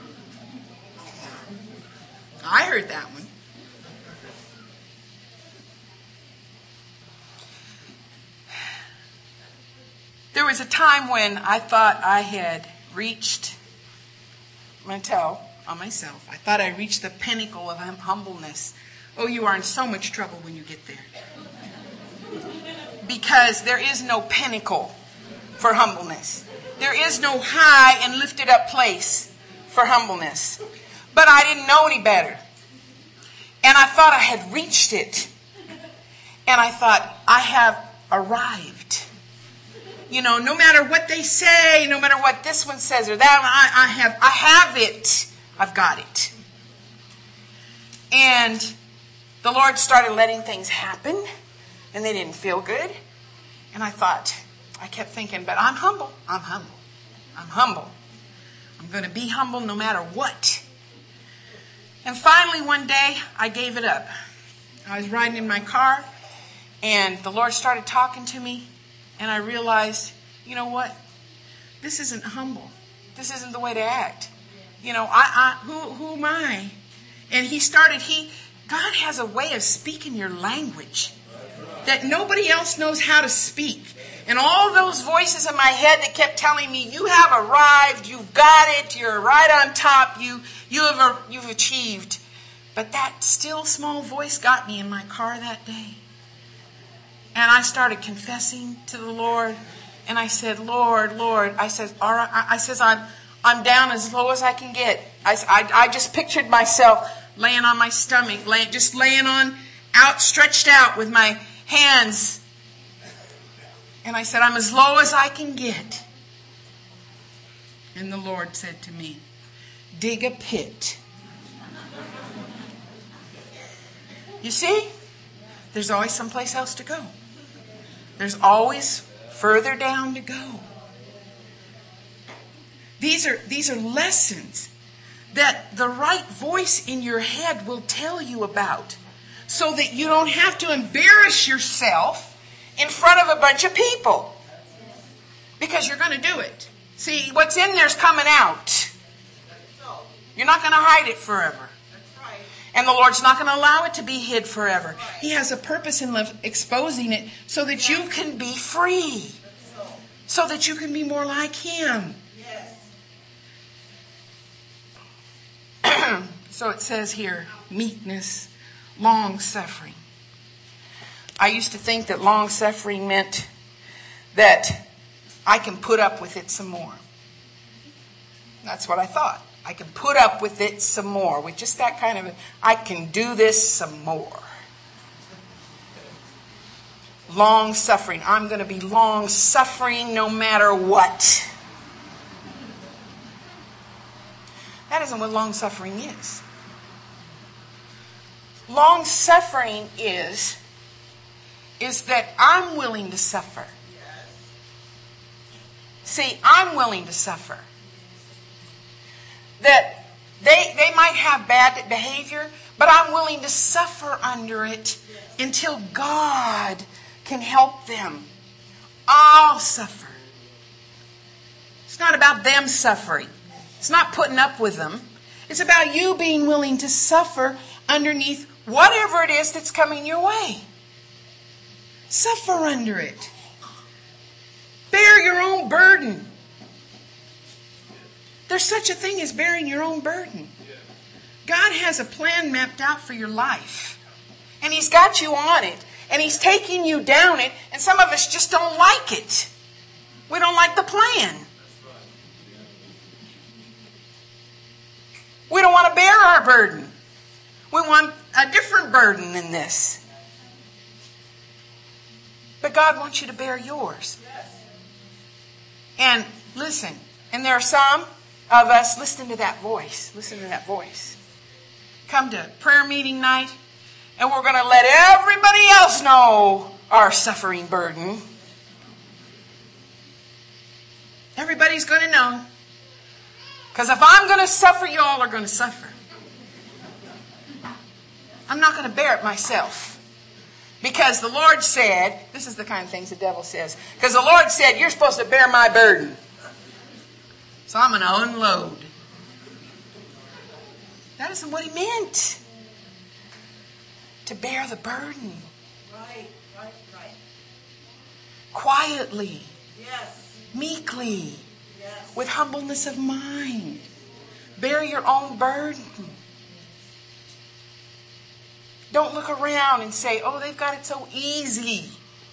I heard that one. There was a time when I thought I had reached, I'm going to tell on myself, I thought I reached the pinnacle of humbleness. Oh, you are in so much trouble when you get there. Because there is no pinnacle for humbleness. There is no high and lifted up place for humbleness. But I didn't know any better. And I thought I had reached it. And I thought, I have arrived. You know, no matter what they say, no matter what this one says or that one, I, I have, I have it. I've got it. And the Lord started letting things happen, and they didn't feel good. And I thought, I kept thinking, but I'm humble. I'm humble. I'm humble. I'm going to be humble no matter what. And finally, one day, I gave it up. I was riding in my car, and the Lord started talking to me. And I realized, you know what? This isn't humble. This isn't the way to act. You know, I, I who, who am I? And he started, he, God has a way of speaking your language that nobody else knows how to speak. And all those voices in my head that kept telling me, you have arrived, you've got it, you're right on top, you, you have, you've achieved. But that still small voice got me in my car that day. And I started confessing to the Lord. And I said, Lord, Lord, I said, all right, I says, I'm, I'm down as low as I can get. I, I, I just pictured myself laying on my stomach, lay, just laying on, outstretched out with my hands. And I said, I'm as low as I can get. And the Lord said to me, dig a pit. You see, there's always someplace else to go. There's always further down to go. These are, these are lessons that the right voice in your head will tell you about, so that you don't have to embarrass yourself in front of a bunch of people. Because you're going to do it. See, what's in there's coming out. You're not going to hide it forever. And the Lord's not going to allow it to be hid forever. He has a purpose in exposing it so that you can be free. So that you can be more like Him. So it says here, meekness, long-suffering. I used to think that long-suffering meant that I can put up with it some more. That's what I thought. I can put up with it some more. With just that kind of, I can do this some more. Long-suffering. I'm going to be long-suffering no matter what. That isn't what long-suffering is. Long-suffering is, is that I'm willing to suffer. See, I'm willing to suffer. That they, they might have bad behavior, but I'm willing to suffer under it until God can help them. I'll suffer. It's not about them suffering. It's not putting up with them. It's about you being willing to suffer underneath whatever it is that's coming your way. Suffer under it. Bear your own burden. There's such a thing as bearing your own burden. God has a plan mapped out for your life. And He's got you on it. And He's taking you down it. And some of us just don't like it. We don't like the plan. We don't want to bear our burden. We want a different burden than this. But God wants you to bear yours. And listen, and there are some of us, listen to that voice. Listen to that voice. Come to prayer meeting night, and we're going to let everybody else know our suffering burden. Everybody's going to know. Because if I'm going to suffer, you all are going to suffer. I'm not going to bear it myself. Because the Lord said, this is the kind of things the devil says, because the Lord said, you're supposed to bear my burden. So I'm going to unload. That isn't what he meant. To bear the burden. Right, right, right. Quietly. Yes. Meekly. Yes. With humbleness of mind. Bear your own burden. Don't look around and say, oh, they've got it so easy.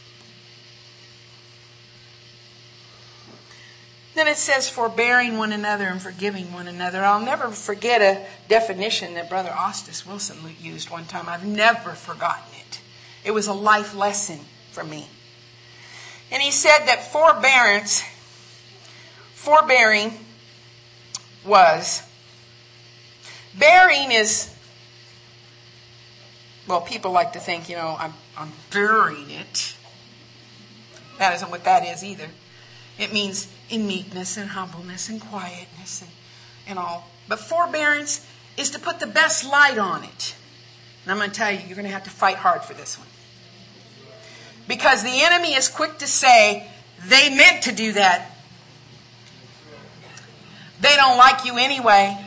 Then it says, forbearing one another and forgiving one another. I'll never forget a definition that Brother Ostis Wilson used one time. I've never forgotten it. It was a life lesson for me. And he said that forbearance, forbearing was, bearing is, well, people like to think, you know, I'm, I'm bearing it. That isn't what that is either. It means in meekness and humbleness and quietness and, and all. But forbearance is to put the best light on it. And I'm going to tell you, you're going to have to fight hard for this one. Because the enemy is quick to say, they meant to do that. They don't like you anyway.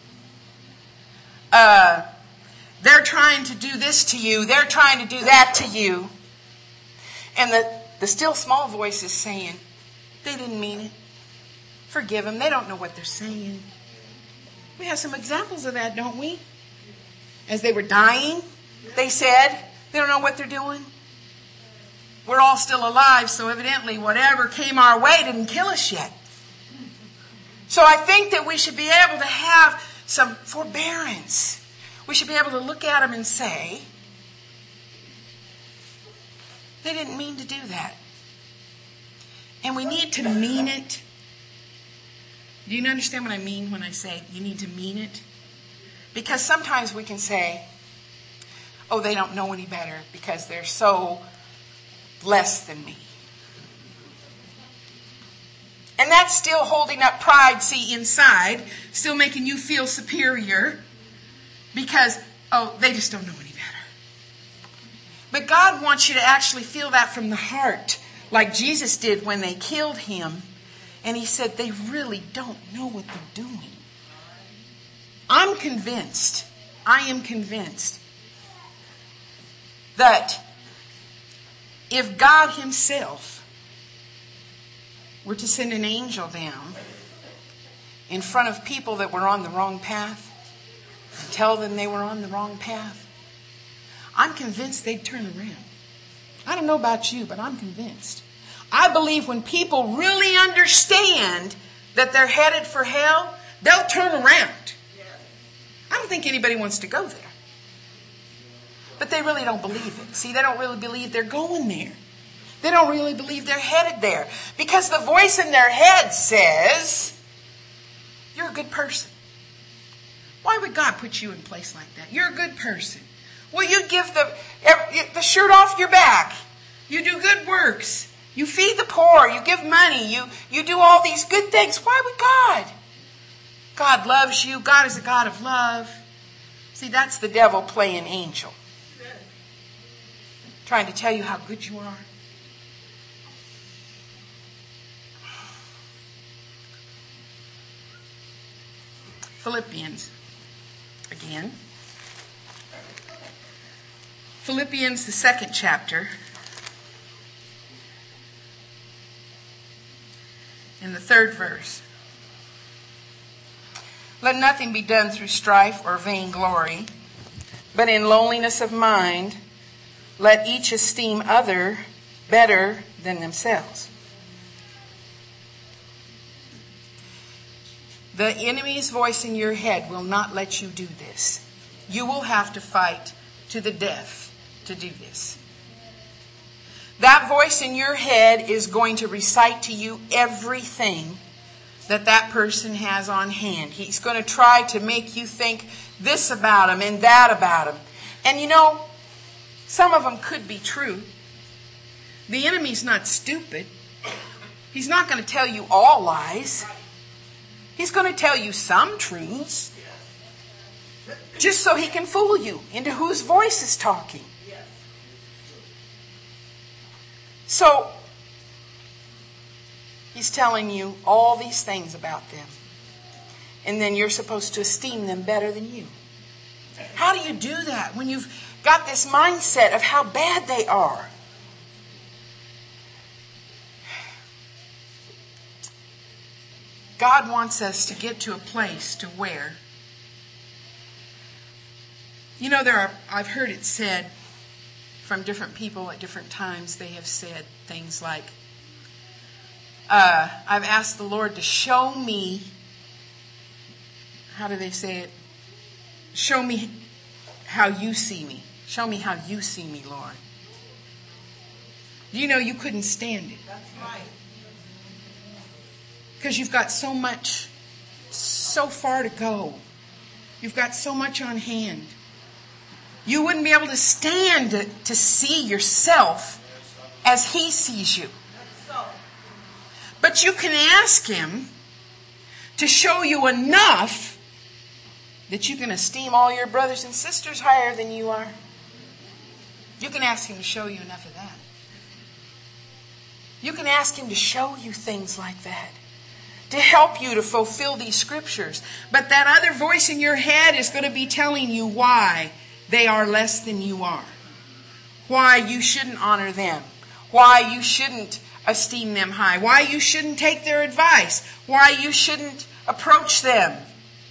Uh, they're trying to do this to you. They're trying to do that to you. And the, the still small voice is saying, they didn't mean it. Forgive them. They don't know what they're saying. We have some examples of that, don't we? As they were dying, they said, they don't know what they're doing. We're all still alive, so evidently whatever came our way didn't kill us yet. So I think that we should be able to have some forbearance. We should be able to look at them and say, they didn't mean to do that. And we need to mean it. Do you understand what I mean when I say you need to mean it? Because sometimes we can say, oh, they don't know any better because they're so less than me. And that's still holding up pride, see, inside, still making you feel superior because, oh, they just don't know any better. But God wants you to actually feel that from the heart, like Jesus did when they killed him. And he said, they really don't know what they're doing. I'm convinced, I am convinced that if God himself were to send an angel down in front of people that were on the wrong path and tell them they were on the wrong path, I'm convinced they'd turn around. I don't know about you, but I'm convinced. I believe when people really understand that they're headed for hell, they'll turn around. I don't think anybody wants to go there. But they really don't believe it. See, they don't really believe they're going there. They don't really believe they're headed there. Because the voice in their head says, you're a good person. Why would God put you in a place like that? You're a good person. Well, you give the, the shirt off your back. You do good works. You feed the poor. You give money. You, you do all these good things. Why would God? God loves you. God is a God of love. See, that's the devil playing angel. Trying to tell you how good you are. Philippians, again. Philippians, the second chapter. In the third verse. Let nothing be done through strife or vainglory, but in lowliness of mind, let each esteem other better than themselves. The enemy's voice in your head will not let you do this. You will have to fight to the death to do this. That voice in your head is going to recite to you everything that that person has on hand. He's going to try to make you think this about him and that about him. And you know, some of them could be true. The enemy's not stupid. He's not going to tell you all lies. He's going to tell you some truths. Just so he can fool you into whose voice is talking. So, he's telling you all these things about them. And then you're supposed to esteem them better than you. How do you do that when you've got this mindset of how bad they are? God wants us to get to a place to where, you know, there are, I've heard it said from different people at different times, they have said things like, uh, I've asked the Lord to show me, how do they say it? Show me how you see me. Show me how you see me, Lord. You know, you couldn't stand it. That's right. Because you've got so much, so far to go. You've got so much on hand. You wouldn't be able to stand to, to see yourself as He sees you. That's so. But you can ask Him to show you enough that you can esteem all your brothers and sisters higher than you are. You can ask Him to show you enough of that. You can ask Him to show you things like that, to help you to fulfill these scriptures. But that other voice in your head is going to be telling you why they are less than you are. Why you shouldn't honor them. Why you shouldn't esteem them high. Why you shouldn't take their advice. Why you shouldn't approach them.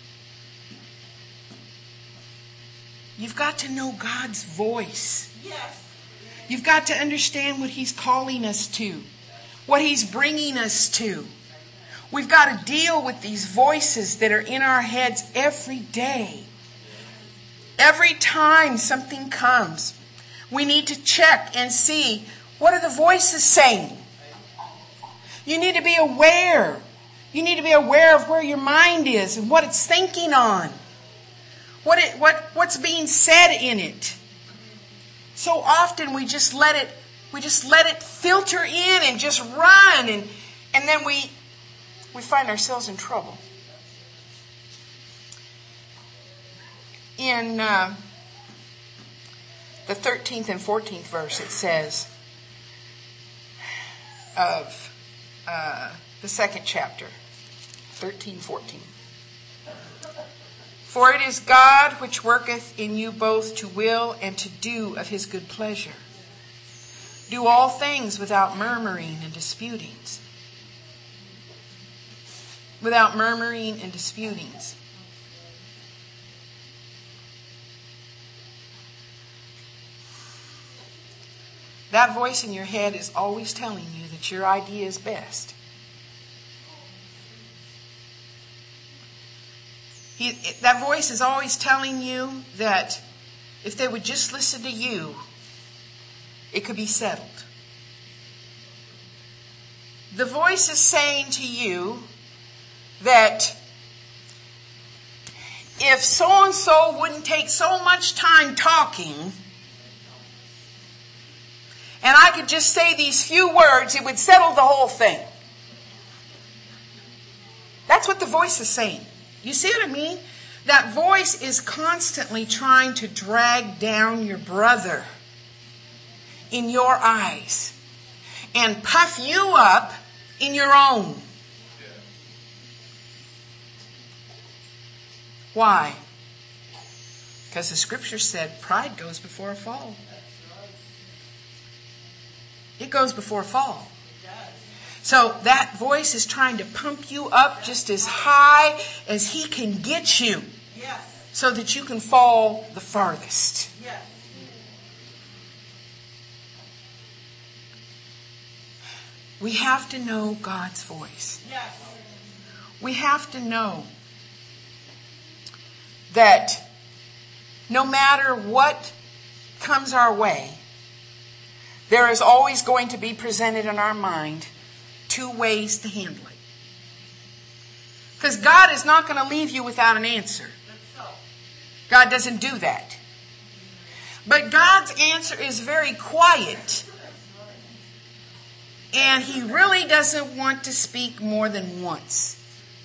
You've got to know God's voice. Yes. You've got to understand what He's calling us to. What He's bringing us to. We've got to deal with these voices that are in our heads every day. Every time something comes, we need to check and see, what are the voices saying? You need to be aware. You need to be aware of where your mind is and what it's thinking on. What it, what, what's being said in it. So often we just let it, we just let it filter in and just run, and and then we we find ourselves in trouble. In uh, the thirteenth and fourteenth verse, it says of uh, the second chapter, thirteen, fourteen. For it is God which worketh in you both to will and to do of His good pleasure. Do all things without murmuring and disputings. Without murmuring and disputings. That voice in your head is always telling you that your idea is best. He, that voice is always telling you that if they would just listen to you, it could be settled. The voice is saying to you that if so-and-so wouldn't take so much time talking, and I could just say these few words, it would settle the whole thing. That's what the voice is saying. You see what I mean? That voice is constantly trying to drag down your brother in your eyes and puff you up in your own. Why? Because the scripture said pride goes before a fall. It goes before a fall. So that voice is trying to pump you up just as high as he can get you. Yes. So that you can fall the farthest. Yes. We have to know God's voice. Yes. We have to know that no matter what comes our way, there is always going to be presented in our mind two ways to handle it. Because God is not going to leave you without an answer. God doesn't do that. But God's answer is very quiet. And He really doesn't want to speak more than once.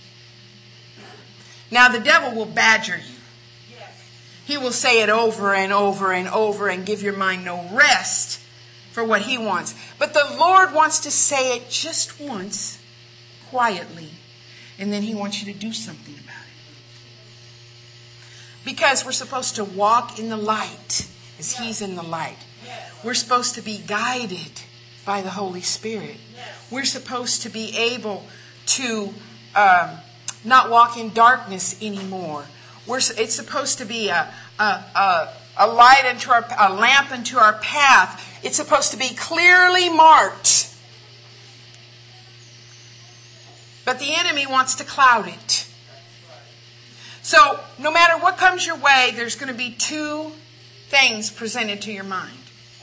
Now the devil will badger you. He will say it over and over and over and give your mind no rest for what he wants. But the Lord wants to say it just once, quietly, and then he wants you to do something about it. Because we're supposed to walk in the light as he's in the light. We're supposed to be guided by the Holy Spirit. We're supposed to be able to um, not walk in darkness anymore. We're, it's supposed to be a, a, a, a light into our, a lamp into our path. It's supposed to be clearly marked. But the enemy wants to cloud it. So no matter what comes your way, there's going to be two things presented to your mind.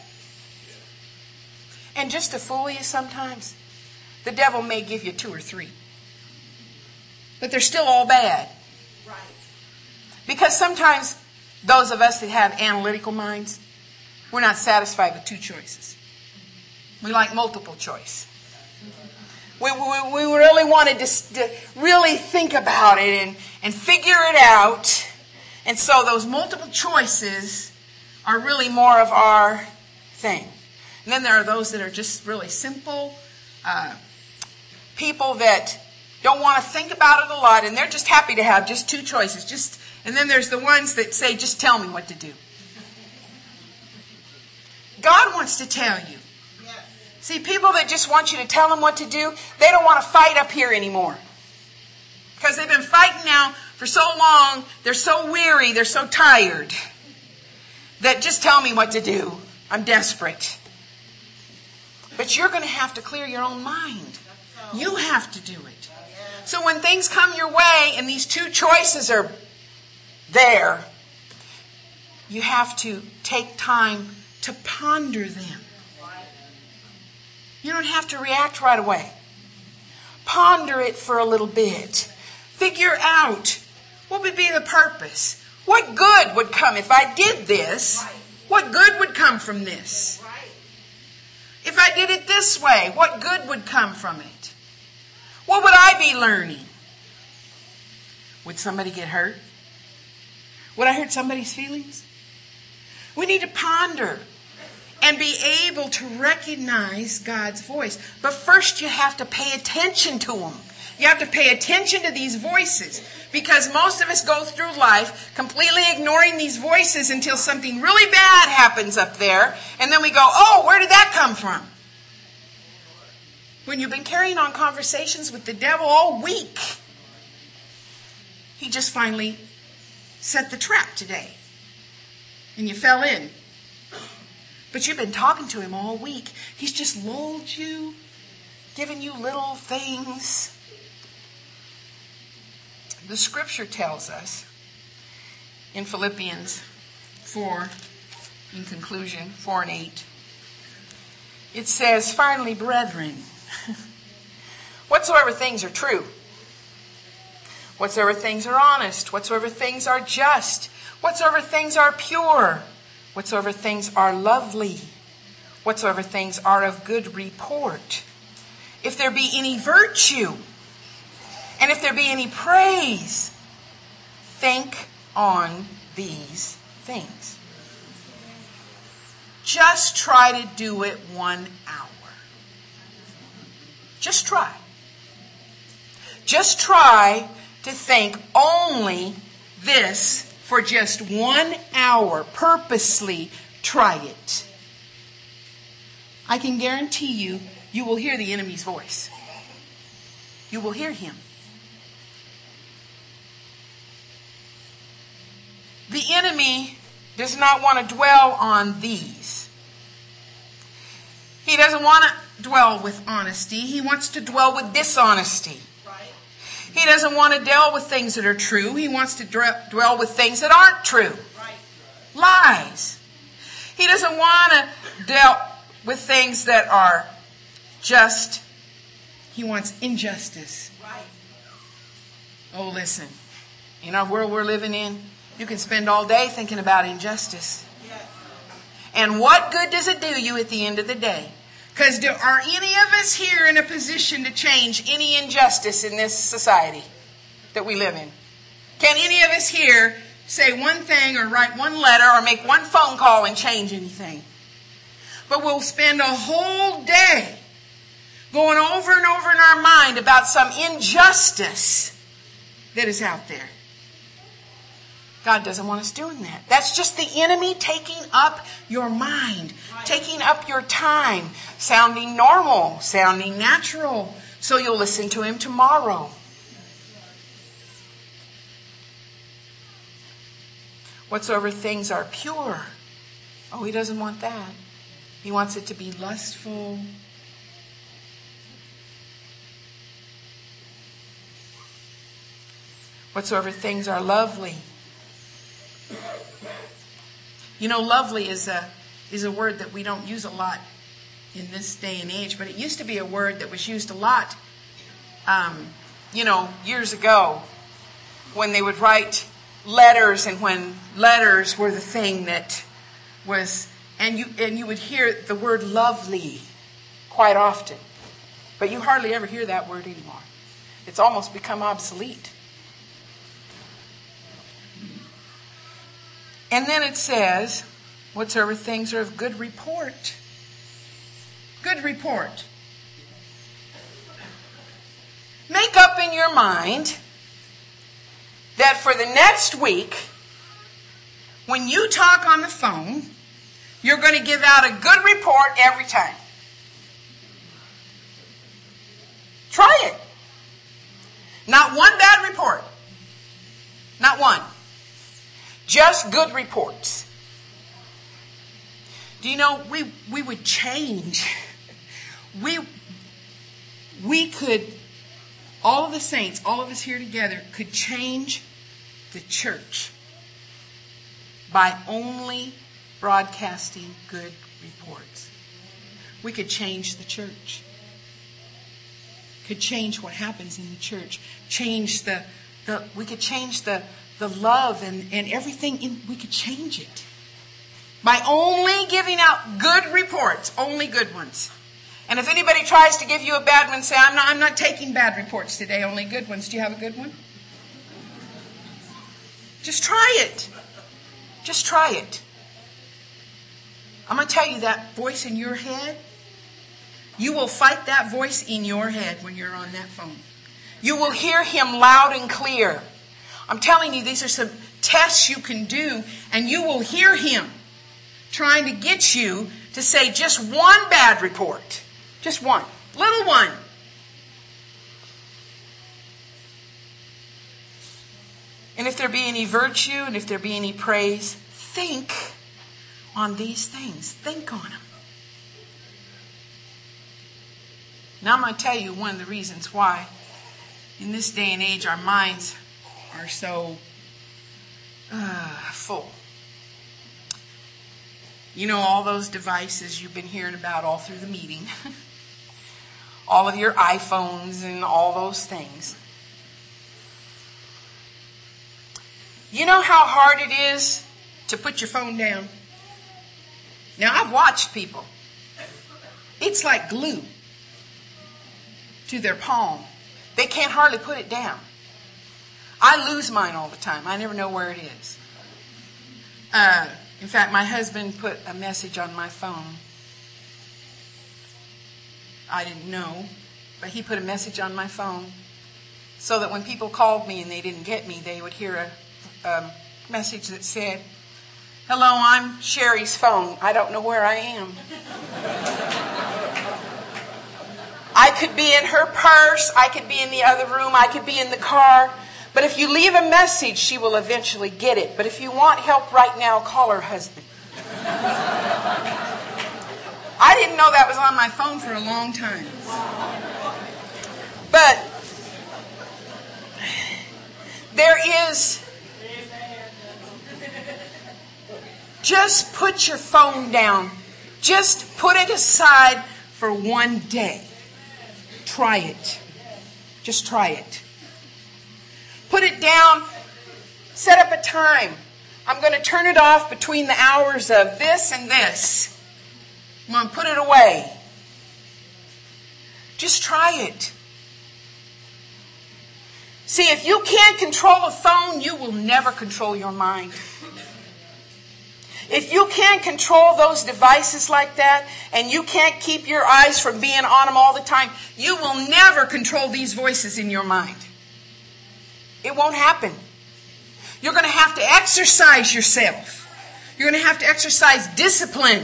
And just to fool you sometimes, the devil may give you two or three. But they're still all bad. Right. Because sometimes those of us that have analytical minds, we're not satisfied with two choices. We like multiple choice. We, we, we really wanted to, to really think about it and, and figure it out. And so those multiple choices are really more of our thing. And then there are those that are just really simple uh, people that don't want to think about it a lot, and they're just happy to have just two choices. Just, and then there's the ones that say, just tell me what to do. God wants to tell you. See, people that just want you to tell them what to do, they don't want to fight up here anymore. Because they've been fighting now for so long, they're so weary, they're so tired, that just tell me what to do. I'm desperate. But you're going to have to clear your own mind. You have to do it. So when things come your way and these two choices are there, you have to take time to ponder them. You don't have to react right away. Ponder it for a little bit. Figure out what would be the purpose. What good would come if I did this? What good would come from this? If I did it this way, what good would come from it? What would I be learning? Would somebody get hurt? Would I hurt somebody's feelings? We need to ponder and be able to recognize God's voice. But first you have to pay attention to them. You have to pay attention to these voices. Because most of us go through life completely ignoring these voices until something really bad happens up there. And then we go, oh, where did that come from? When you've been carrying on conversations with the devil all week, he just finally set the trap today. And you fell in. But you've been talking to him all week. He's just lulled you, given you little things. The scripture tells us in Philippians four, in conclusion, four and eight, it says, finally, brethren, whatsoever things are true, whatsoever things are honest, whatsoever things are just, whatsoever things are pure, whatsoever things are lovely, whatsoever things are of good report, if there be any virtue, and if there be any praise, think on these things. Just try to do it one hour. Just try. Just try to think only this for just one hour. Purposely try it. I can guarantee you, you will hear the enemy's voice. You will hear him. The enemy does not want to dwell on these. He doesn't want to dwell with honesty. He wants to dwell with dishonesty. Right. He doesn't want to deal with things that are true. He wants to dwell with things that aren't true. Right. Lies. He doesn't want to deal with things that are just. He wants injustice. Right. Oh, listen. In our world we're living in, you can spend all day thinking about injustice. Yes. And what good does it do you at the end of the day? Because are any of us here in a position to change any injustice in this society that we live in? Can any of us here say one thing or write one letter or make one phone call and change anything? But we'll spend a whole day going over and over in our mind about some injustice that is out there. God doesn't want us doing that. That's just the enemy taking up your mind, taking up your time, sounding normal, sounding natural, so you'll listen to him tomorrow. Whatsoever things are pure. Oh, he doesn't want that. He wants it to be lustful. Whatsoever things are lovely. You know, lovely is a is a word that we don't use a lot in this day and age, but it used to be a word that was used a lot, um, you know, years ago when they would write letters, and when letters were the thing that was, and you and you would hear the word lovely quite often, but you hardly ever hear that word anymore. It's almost become obsolete. And then it says, whatsoever things are of good report. Good report. Make up in your mind that for the next week, when you talk on the phone, you're going to give out a good report every time. Try it. Not one bad report. Not one. Just good reports. Do you know, we, we would change. We, we could, all of the saints, all of us here together, could change the church by only broadcasting good reports. We could change the church. Could change what happens in the church. Change the, the we could change the the love and, and everything. In, we could change it by only giving out good reports, only good ones. And if anybody tries to give you a bad one, say, I'm not, I'm not taking bad reports today, only good ones. Do you have a good one? Just try it. Just try it. I'm going to tell you, that voice in your head, you will fight that voice in your head when you're on that phone. You will hear him loud and clear. I'm telling you, these are some tests you can do, and you will hear him trying to get you to say just one bad report. Just one. Little one. And if there be any virtue, and if there be any praise, think on these things. Think on them. Now I'm going to tell you one of the reasons why in this day and age our minds are so uh, full. You know, all those devices you've been hearing about all through the meeting. All of your iPhones and all those things. You know how hard it is to put your phone down? Now, I've watched people. It's like glue to their palm. They can't hardly put it down. I lose mine all the time. I never know where it is. Uh, in fact, my husband put a message on my phone. I didn't know, but he put a message on my phone so that when people called me and they didn't get me, they would hear a, a message that said, "Hello, I'm Sherry's phone. I don't know where I am." I could be in her purse. I could be in the other room. I could be in the car. But if you leave a message, she will eventually get it. But if you want help right now, call her husband. I didn't know that was on my phone for a long time. But there is... Just put your phone down. Just put it aside for one day. Try it. Just try it. Put it down. Set up a time. I'm going to turn it off between the hours of this and this. I'm going to put it away. Just try it. See, if you can't control a phone, you will never control your mind. If you can't control those devices like that, and you can't keep your eyes from being on them all the time, you will never control these voices in your mind. It won't happen. You're going to have to exercise yourself. You're going to have to exercise discipline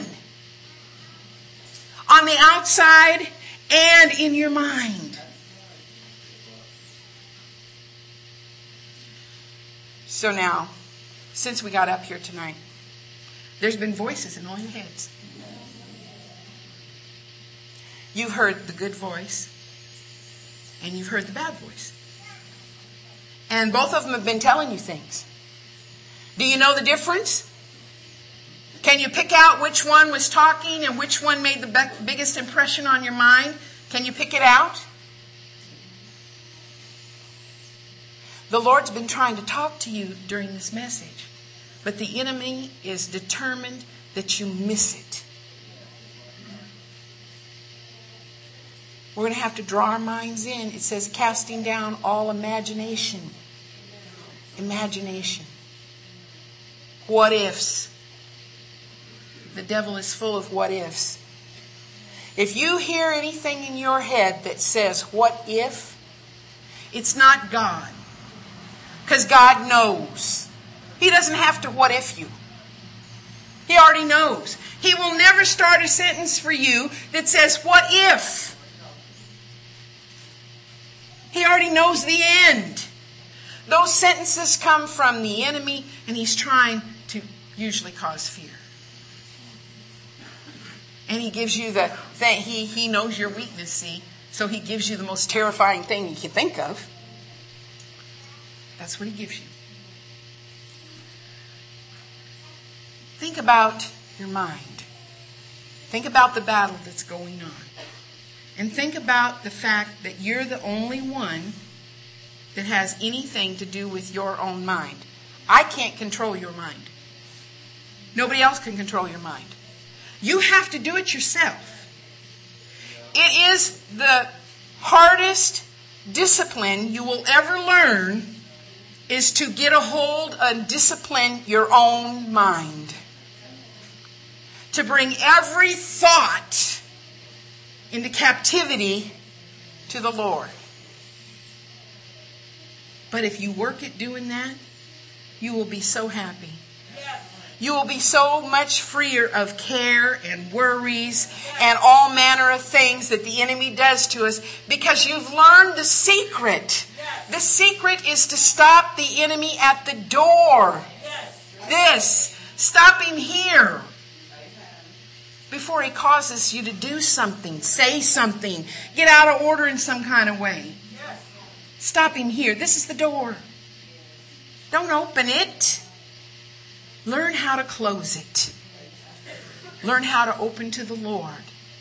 on the outside and in your mind. So now, since we got up here tonight, there's been voices in all your heads. You've heard the good voice, and you've heard the bad voice. And both of them have been telling you things. Do you know the difference? Can you pick out which one was talking and which one made the be- biggest impression on your mind? Can you pick it out? The Lord's been trying to talk to you during this message, but the enemy is determined that you miss it. We're going to have to draw our minds in. It says casting down all imagination. Imagination. What ifs. The devil is full of what ifs. If you hear anything in your head that says, what if? It's not God. Because God knows. He doesn't have to what if you. He already knows. He will never start a sentence for you that says, what if? He already knows the end. Those sentences come from the enemy, and he's trying to usually cause fear. And he gives you the thing. He, he knows your weakness, see? So he gives you the most terrifying thing you can think of. That's what he gives you. Think about your mind. Think about the battle that's going on. And think about the fact that you're the only one that has anything to do with your own mind. I can't control your mind. Nobody else can control your mind. You have to do it yourself. It is the hardest discipline you will ever learn is to get a hold and discipline your own mind. To bring every thought into captivity to the Lord. But if you work at doing that, you will be so happy. You will be so much freer of care and worries and all manner of things that the enemy does to us because you've learned the secret. The secret is to stop the enemy at the door. This. Stop him here. Before he causes you to do something, say something, get out of order in some kind of way. Stop him here. This is the door. Don't open it. Learn how to close it. Learn how to open to the Lord.